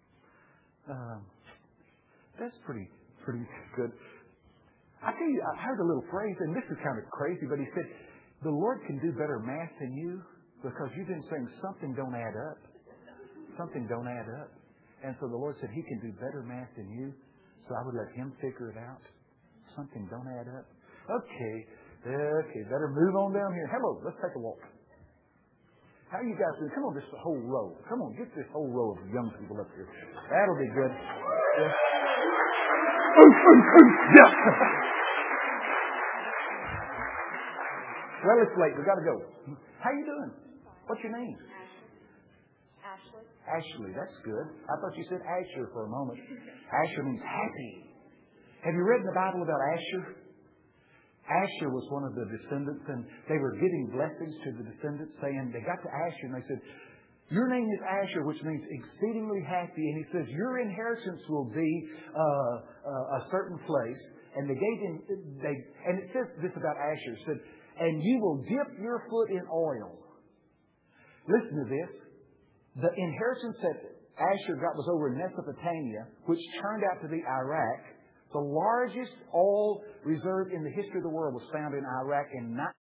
Um, that's pretty, pretty good. I tell you, I heard a little phrase, and this is kind of crazy, but he said, the Lord can do better math than you because you've been saying something don't add up. Something don't add up. And so the Lord said He can do better math than you, so I would let Him figure it out. Something don't add up. Okay. Okay. Better move on down here. Hello. Let's take a walk. How you guys doing? Come on, this whole row. Come on, get this whole row of young people up here. That'll be good. Yeah. Yeah. Well, it's late. We've got to go. How you doing? What's your name? Ashley. Ashley. That's good. I thought you said Asher for a moment. Asher means happy. Have you read in the Bible about Asher? Asher was one of the descendants, and they were giving blessings to the descendants, saying, they got to Asher, and they said, your name is Asher, which means exceedingly happy. And he says, your inheritance will be uh, uh, a certain place. And they gave him, they, and it says this about Asher. It said, and you will dip your foot in oil. Listen to this. The inheritance that Asher got was over in Mesopotamia, which turned out to be Iraq. The largest oil reserve in the history of the world was found in Iraq in